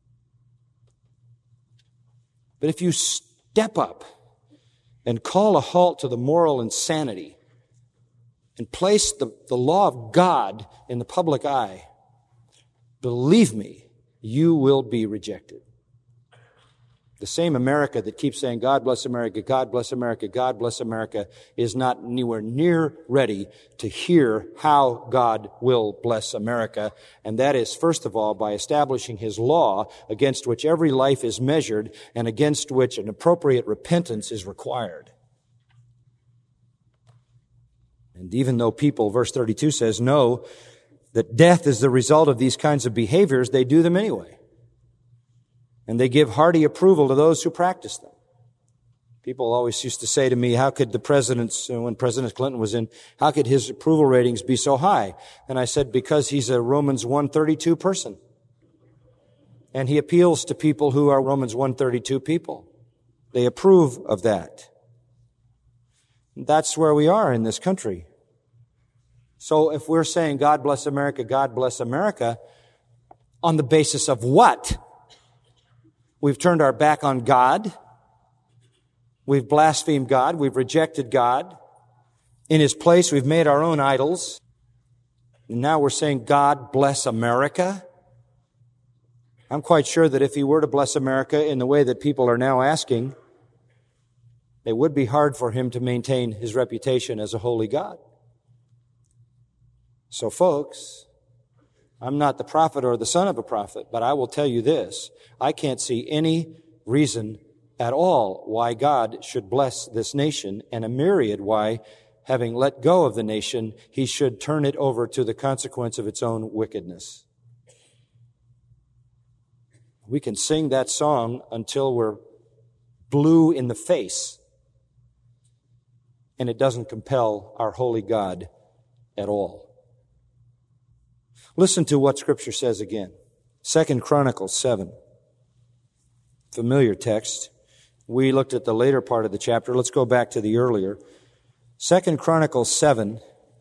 But if you step up and call a halt to the moral insanity and place the, the law of God in the public eye, believe me, you will be rejected. The same America that keeps saying, God bless America, God bless America, God bless America, is not anywhere near ready to hear how God will bless America. And that is, first of all, by establishing His law against which every life is measured and against which an appropriate repentance is required. And even though people, verse thirty-two says, know that death is the result of these kinds of behaviors, they do them anyway. And they give hearty approval to those who practice them. People always used to say to me, how could the president's, when President Clinton was in, how could his approval ratings be so high? And I said, because he's a Romans one thirty-two person. And he appeals to people who are Romans one thirty-two people. They approve of that. That's where we are in this country. So if we're saying, God bless America, God bless America, on the basis of what? We've turned our back on God. We've blasphemed God. We've rejected God. In His place, we've made our own idols. And now we're saying, God bless America. I'm quite sure that if He were to bless America in the way that people are now asking, it would be hard for Him to maintain His reputation as a holy God. So folks, I'm not the prophet or the son of a prophet, but I will tell you this. I can't see any reason at all why God should bless this nation, and a myriad why, having let go of the nation, He should turn it over to the consequence of its own wickedness. We can sing that song until we're blue in the face, and it doesn't compel our holy God at all. Listen to what Scripture says again. Second Chronicles seven. Familiar text. We looked at the later part of the chapter. Let's go back to the earlier. Second Chronicles seven.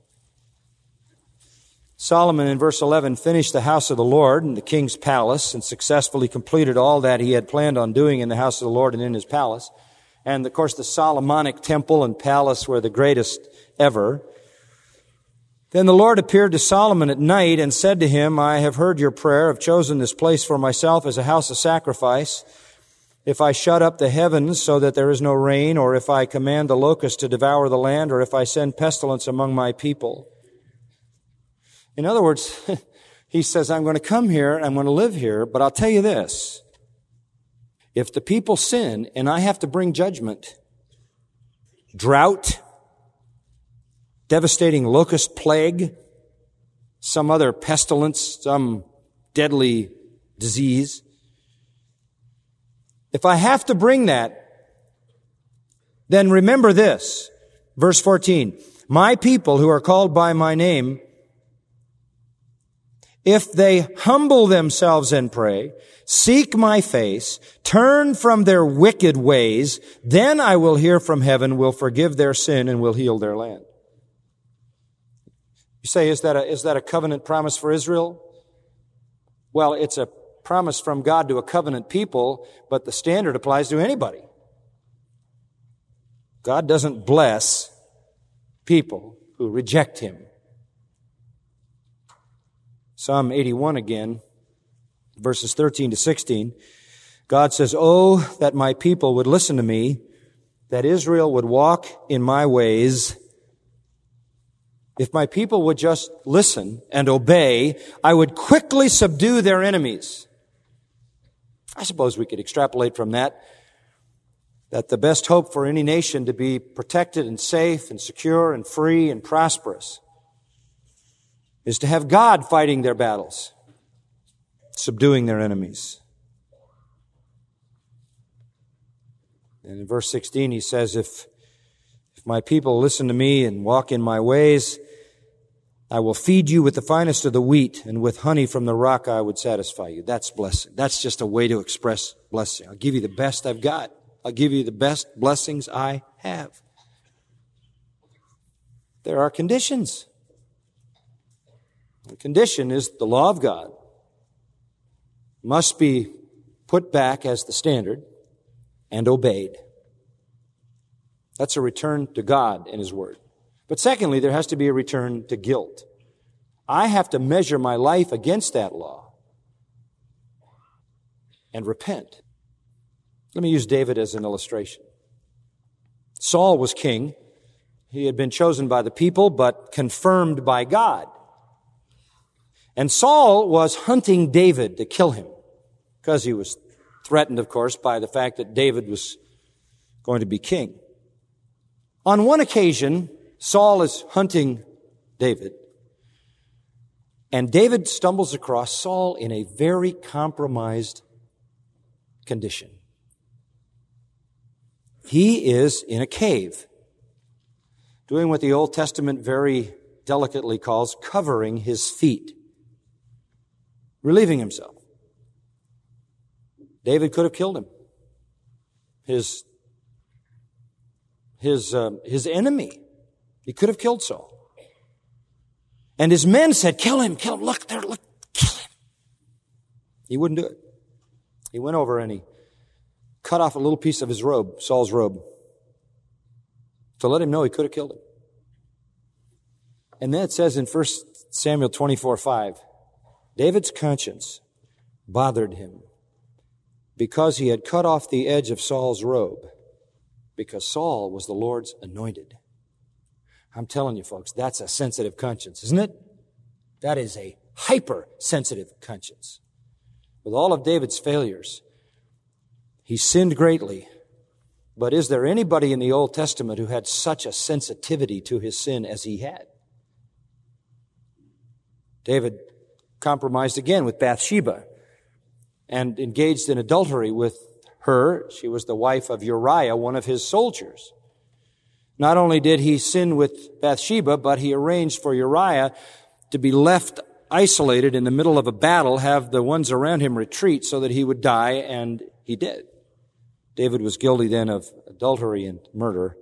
Solomon in verse eleven finished the house of the Lord and the king's palace and successfully completed all that he had planned on doing in the house of the Lord and in his palace. And of course the Solomonic temple and palace were the greatest ever. Then the Lord appeared to Solomon at night and said to him, I have heard your prayer, have chosen this place for myself as a house of sacrifice. If I shut up the heavens so that there is no rain, or if I command the locust to devour the land, or if I send pestilence among my people. In other words, he says, I'm going to come here, I'm going to live here, but I'll tell you this. If the people sin and I have to bring judgment, drought, devastating locust plague, some other pestilence, some deadly disease, if I have to bring that, then remember this, verse fourteen, my people who are called by my name, if they humble themselves and pray, seek my face, turn from their wicked ways, then I will hear from heaven, will forgive their sin, and will heal their land. You say, is that a, is that a covenant promise for Israel? Well, it's a promise from God to a covenant people, but the standard applies to anybody. God doesn't bless people who reject Him. Psalm eighty-one again, verses thirteen to sixteen. God says, oh, that my people would listen to me, that Israel would walk in my ways. If my people would just listen and obey, I would quickly subdue their enemies. I suppose we could extrapolate from that that the best hope for any nation to be protected and safe and secure and free and prosperous is to have God fighting their battles, subduing their enemies. And in verse sixteen, he says, if, if my people listen to me and walk in my ways, I will feed you with the finest of the wheat, and with honey from the rock I would satisfy you. That's blessing. That's just a way to express blessing. I'll give you the best I've got. I'll give you the best blessings I have. There are conditions. The condition is the law of God must be put back as the standard and obeyed. That's a return to God and His Word. But secondly, there has to be a return to guilt. I have to measure my life against that law and repent. Let me use David as an illustration. Saul was king. He had been chosen by the people, but confirmed by God. And Saul was hunting David to kill him, because he was threatened, of course, by the fact that David was going to be king. On one occasion, Saul is hunting David, and David stumbles across Saul in a very compromised condition. He is in a cave, doing what the Old Testament very delicately calls covering his feet, relieving himself. David could have killed him. His, his, uh, his enemy. He could have killed Saul. And his men said, kill him, kill him, look there, look, kill him. He wouldn't do it. He went over and he cut off a little piece of his robe, Saul's robe, to let him know he could have killed him. And then it says in First Samuel twenty-four five, David's conscience bothered him because he had cut off the edge of Saul's robe, because Saul was the Lord's anointed. I'm telling you, folks, that's a sensitive conscience, isn't it? That is a hypersensitive conscience. With all of David's failures, he sinned greatly. But is there anybody in the Old Testament who had such a sensitivity to his sin as he had? David compromised again with Bathsheba and engaged in adultery with her. She was the wife of Uriah, one of his soldiers. Not only did he sin with Bathsheba, but he arranged for Uriah to be left isolated in the middle of a battle, have the ones around him retreat so that he would die, and he did. David was guilty then of adultery and murder.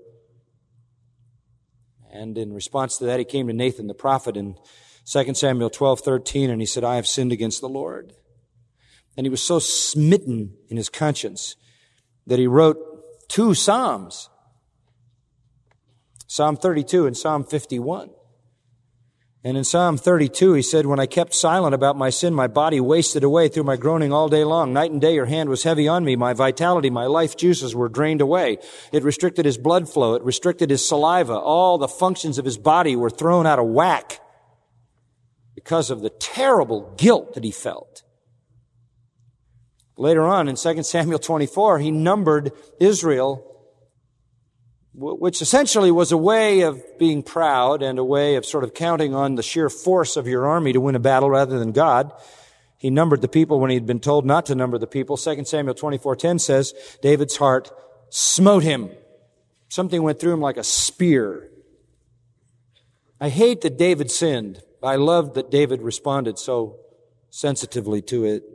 And in response to that, he came to Nathan the prophet in Second Samuel twelve thirteen, and he said, I have sinned against the Lord. And he was so smitten in his conscience that he wrote two psalms, Psalm thirty-two and Psalm fifty-one. And in Psalm thirty-two, he said, when I kept silent about my sin, my body wasted away through my groaning all day long. Night and day your hand was heavy on me. My vitality, my life juices were drained away. It restricted his blood flow. It restricted his saliva. All the functions of his body were thrown out of whack because of the terrible guilt that he felt. Later on in Second Samuel twenty-four, he numbered Israel, which essentially was a way of being proud and a way of sort of counting on the sheer force of your army to win a battle rather than God. He numbered the people when he'd been told not to number the people. Second Samuel twenty-four ten says, David's heart smote him. Something went through him like a spear. I hate that David sinned. I love that David responded so sensitively to it.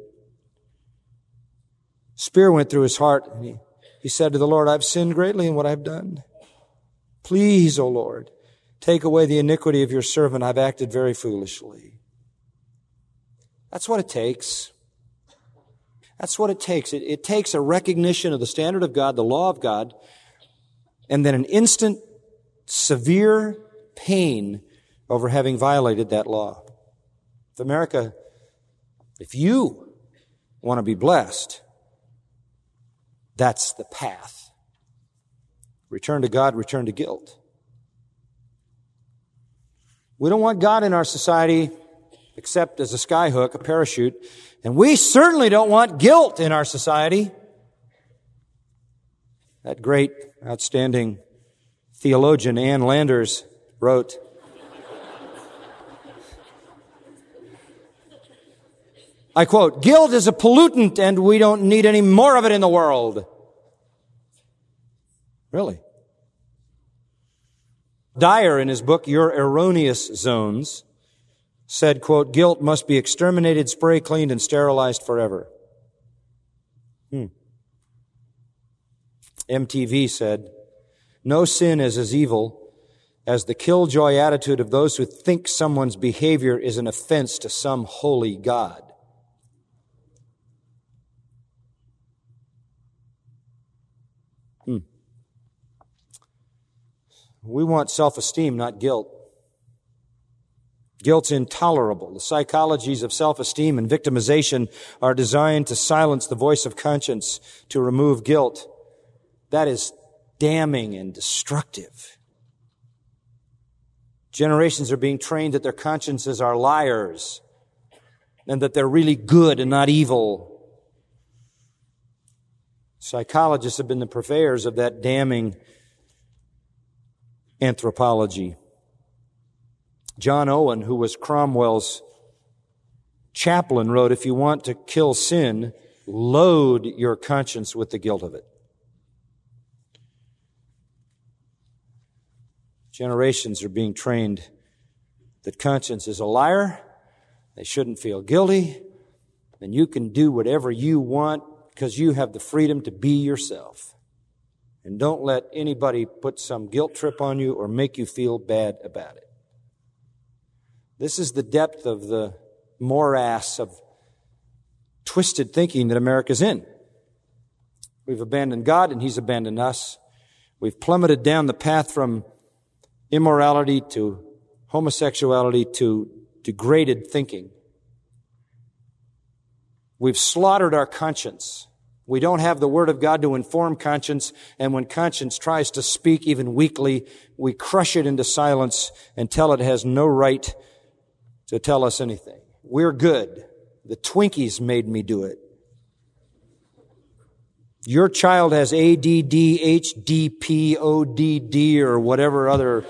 Spear went through his heart, and he, he said to the Lord, I've sinned greatly in what I've done. Please, O Lord, take away the iniquity of your servant. I've acted very foolishly. That's what it takes. That's what it takes. It, it takes a recognition of the standard of God, the law of God, and then an instant, severe pain over having violated that law. If America, if you want to be blessed, that's the path. Return to God, return to guilt. We don't want God in our society except as a skyhook, a parachute. And we certainly don't want guilt in our society. That great, outstanding theologian Ann Landers wrote, I quote, guilt is a pollutant and we don't need any more of it in the world. Really? Dyer, in his book, Your Erroneous Zones, said, quote, guilt must be exterminated, spray cleaned, and sterilized forever. Hmm. M T V said, no sin is as evil as the killjoy attitude of those who think someone's behavior is an offense to some holy God. Hmm. We want self-esteem, not guilt. Guilt's intolerable. The psychologies of self-esteem and victimization are designed to silence the voice of conscience, to remove guilt. That is damning and destructive. Generations are being trained that their consciences are liars and that they're really good and not evil. Psychologists have been the purveyors of that damning anthropology. John Owen, who was Cromwell's chaplain, wrote, if you want to kill sin, load your conscience with the guilt of it. Generations are being trained that conscience is a liar, they shouldn't feel guilty, and you can do whatever you want because you have the freedom to be yourself. And don't let anybody put some guilt trip on you or make you feel bad about it. This is the depth of the morass of twisted thinking that America's in. We've abandoned God and He's abandoned us. We've plummeted down the path from immorality to homosexuality to degraded thinking. We've slaughtered our conscience. We don't have the Word of God to inform conscience, and when conscience tries to speak even weakly, we crush it into silence and tell it has no right to tell us anything. We're good. The Twinkies made me do it. Your child has A D D, H D P, O D D, or whatever other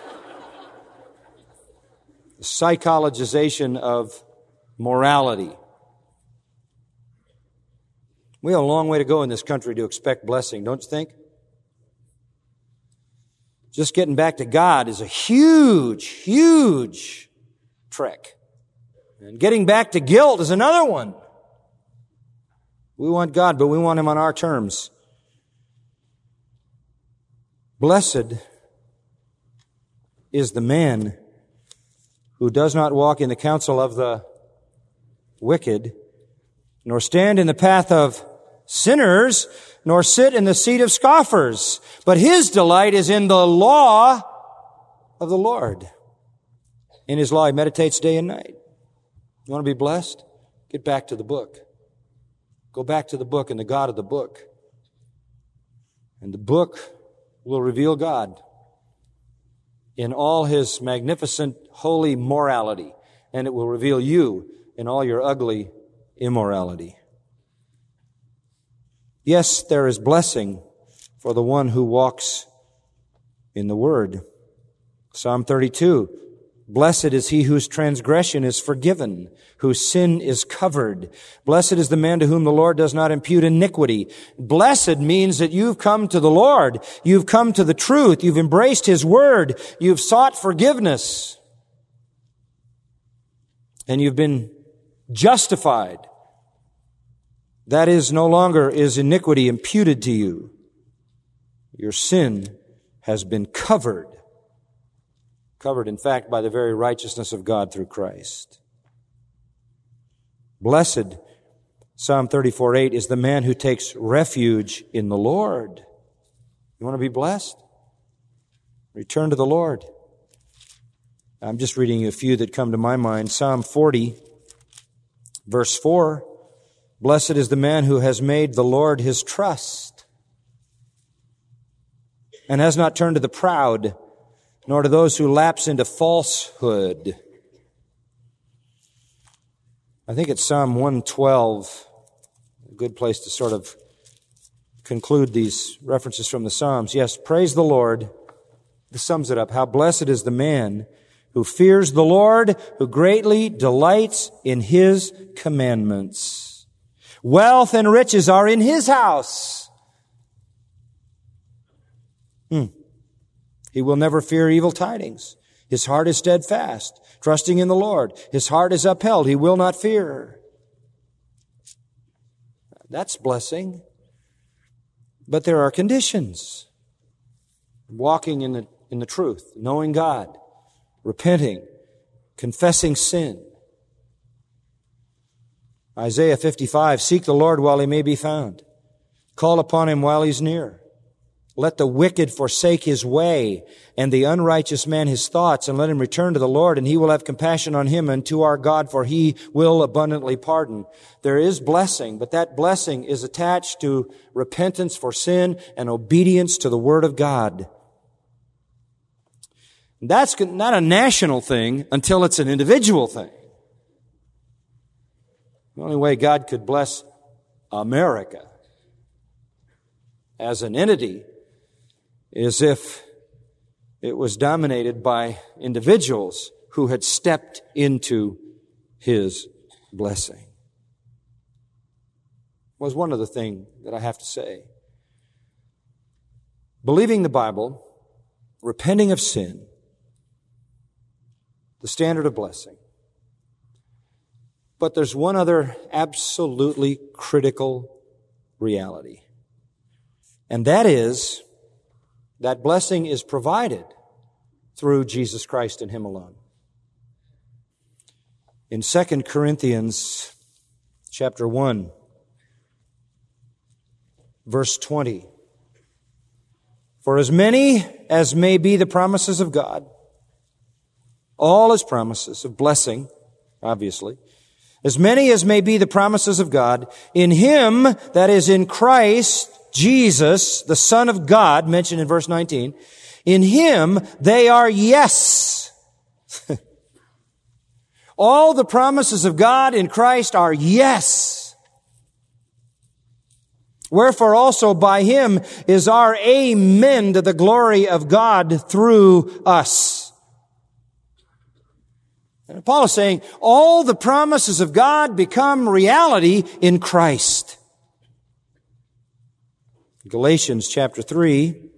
psychologization of morality. We have a long way to go in this country to expect blessing, don't you think? Just getting back to God is a huge, huge trek. And getting back to guilt is another one. We want God, but we want Him on our terms. Blessed is the man who does not walk in the counsel of the wicked, nor stand in the path of sinners, nor sit in the seat of scoffers. But his delight is in the law of the Lord. In His law He meditates day and night. You want to be blessed? Get back to the book. Go back to the book and the God of the book. And the book will reveal God in all His magnificent, holy morality. And it will reveal you in all your ugly immorality. Yes, there is blessing for the one who walks in the Word. Psalm thirty-two, blessed is he whose transgression is forgiven, whose sin is covered. Blessed is the man to whom the Lord does not impute iniquity. Blessed means that you've come to the Lord. You've come to the truth. You've embraced His Word. You've sought forgiveness. And you've been justified. That is, no longer is iniquity imputed to you. Your sin has been covered. Covered, in fact, by the very righteousness of God through Christ. Blessed, Psalm thirty-four eight, is the man who takes refuge in the Lord. You want to be blessed? Return to the Lord. I'm just reading a few that come to my mind. Psalm forty, verse four. Blessed is the man who has made the Lord his trust and has not turned to the proud, nor to those who lapse into falsehood. I think it's Psalm one twelve, a good place to sort of conclude these references from the Psalms. Yes, praise the Lord. This sums it up. How blessed is the man who fears the Lord, who greatly delights in His commandments. Wealth and riches are in His house. Hmm. He will never fear evil tidings. His heart is steadfast, trusting in the Lord. His heart is upheld. He will not fear. That's blessing. But there are conditions. Walking in the, in the truth, knowing God, repenting, confessing sin. Isaiah fifty-five, seek the Lord while He may be found. Call upon Him while He's near. Let the wicked forsake his way, and the unrighteous man his thoughts, and let him return to the Lord, and He will have compassion on him and to our God, for He will abundantly pardon. There is blessing, but that blessing is attached to repentance for sin and obedience to the Word of God. That's not a national thing until it's an individual thing. The only way God could bless America as an entity is if it was dominated by individuals who had stepped into His blessing. Was one other thing that I have to say. Believing the Bible, repenting of sin, the standard of blessing. But there's one other absolutely critical reality. And that is that blessing is provided through Jesus Christ and Him alone. In Second Corinthians chapter one, verse twenty, for as many as may be the promises of God, all His promises of blessing, obviously, as many as may be the promises of God, in Him, that is in Christ Jesus, the Son of God, mentioned in verse nineteen, in Him they are yes. All the promises of God in Christ are yes. Wherefore also by Him is our amen to the glory of God through us. And Paul is saying all the promises of God become reality in Christ. Galatians chapter three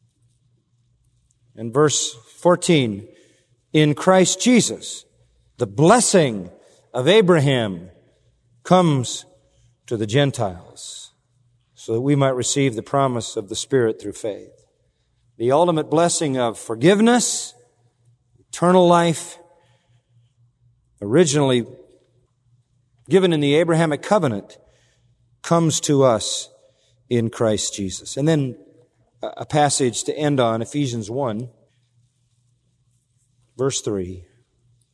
and verse fourteen. In Christ Jesus, the blessing of Abraham comes to the Gentiles, so that we might receive the promise of the Spirit through faith. The ultimate blessing of forgiveness, eternal life, originally given in the Abrahamic covenant, comes to us in Christ Jesus. And then a passage to end on, Ephesians one, verse three.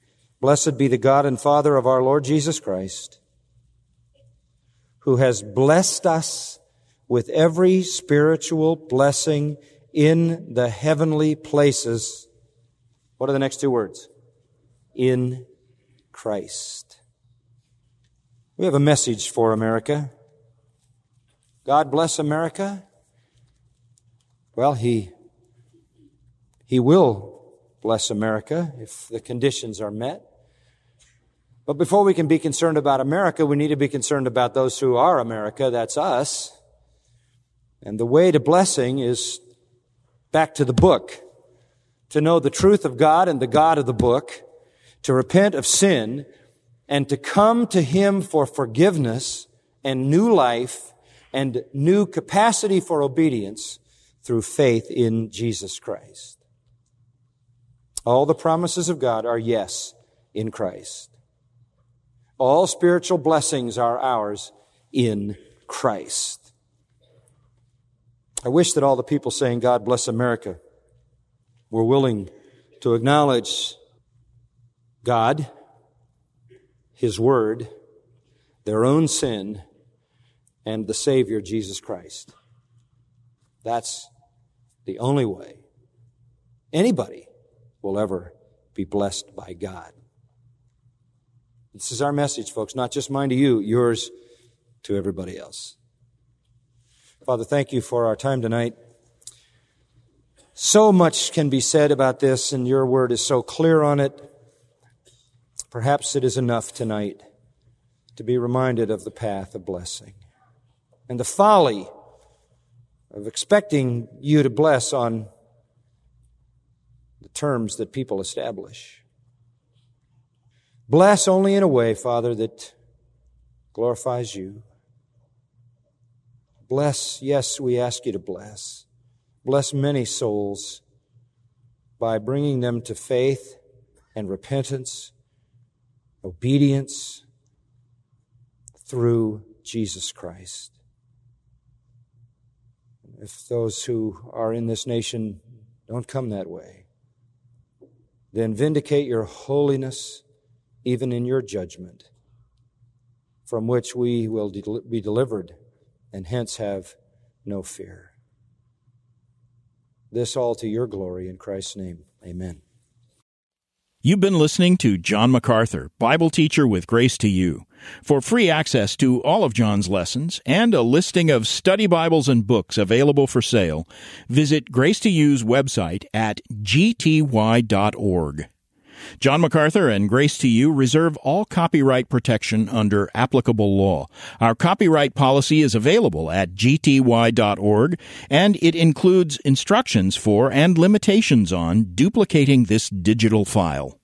Blessed be the God and Father of our Lord Jesus Christ, who has blessed us with every spiritual blessing in the heavenly places. What are the next two words? In Christ. We have a message for America. God bless America. Well, He, He will bless America if the conditions are met. But before we can be concerned about America, we need to be concerned about those who are America. That's us. And the way to blessing is back to the book. To know the truth of God and the God of the book. To repent of sin and to come to Him for forgiveness and new life and new capacity for obedience through faith in Jesus Christ. All the promises of God are yes in Christ. All spiritual blessings are ours in Christ. I wish that all the people saying, God bless America, were willing to acknowledge God, His Word, their own sin, and the Savior, Jesus Christ. That's the only way anybody will ever be blessed by God. This is our message, folks, not just mine to you, yours to everybody else. Father, thank you for our time tonight. So much can be said about this, and your word is so clear on it. Perhaps it is enough tonight to be reminded of the path of blessing and the folly of expecting you to bless on the terms that people establish. Bless only in a way, Father, that glorifies you. Bless, yes, we ask you to bless. Bless many souls by bringing them to faith and repentance, obedience through Jesus Christ. If those who are in this nation don't come that way, then vindicate your holiness even in your judgment, from which we will de- be delivered and hence have no fear. This all to your glory in Christ's name. Amen. You've been listening to John MacArthur, Bible teacher with Grace to You. For free access to all of John's lessons and a listing of study Bibles and books available for sale, visit Grace to You's website at g t y dot org. John MacArthur and Grace to You reserve all copyright protection under applicable law. Our copyright policy is available at g t y dot org, and it includes instructions for and limitations on duplicating this digital file.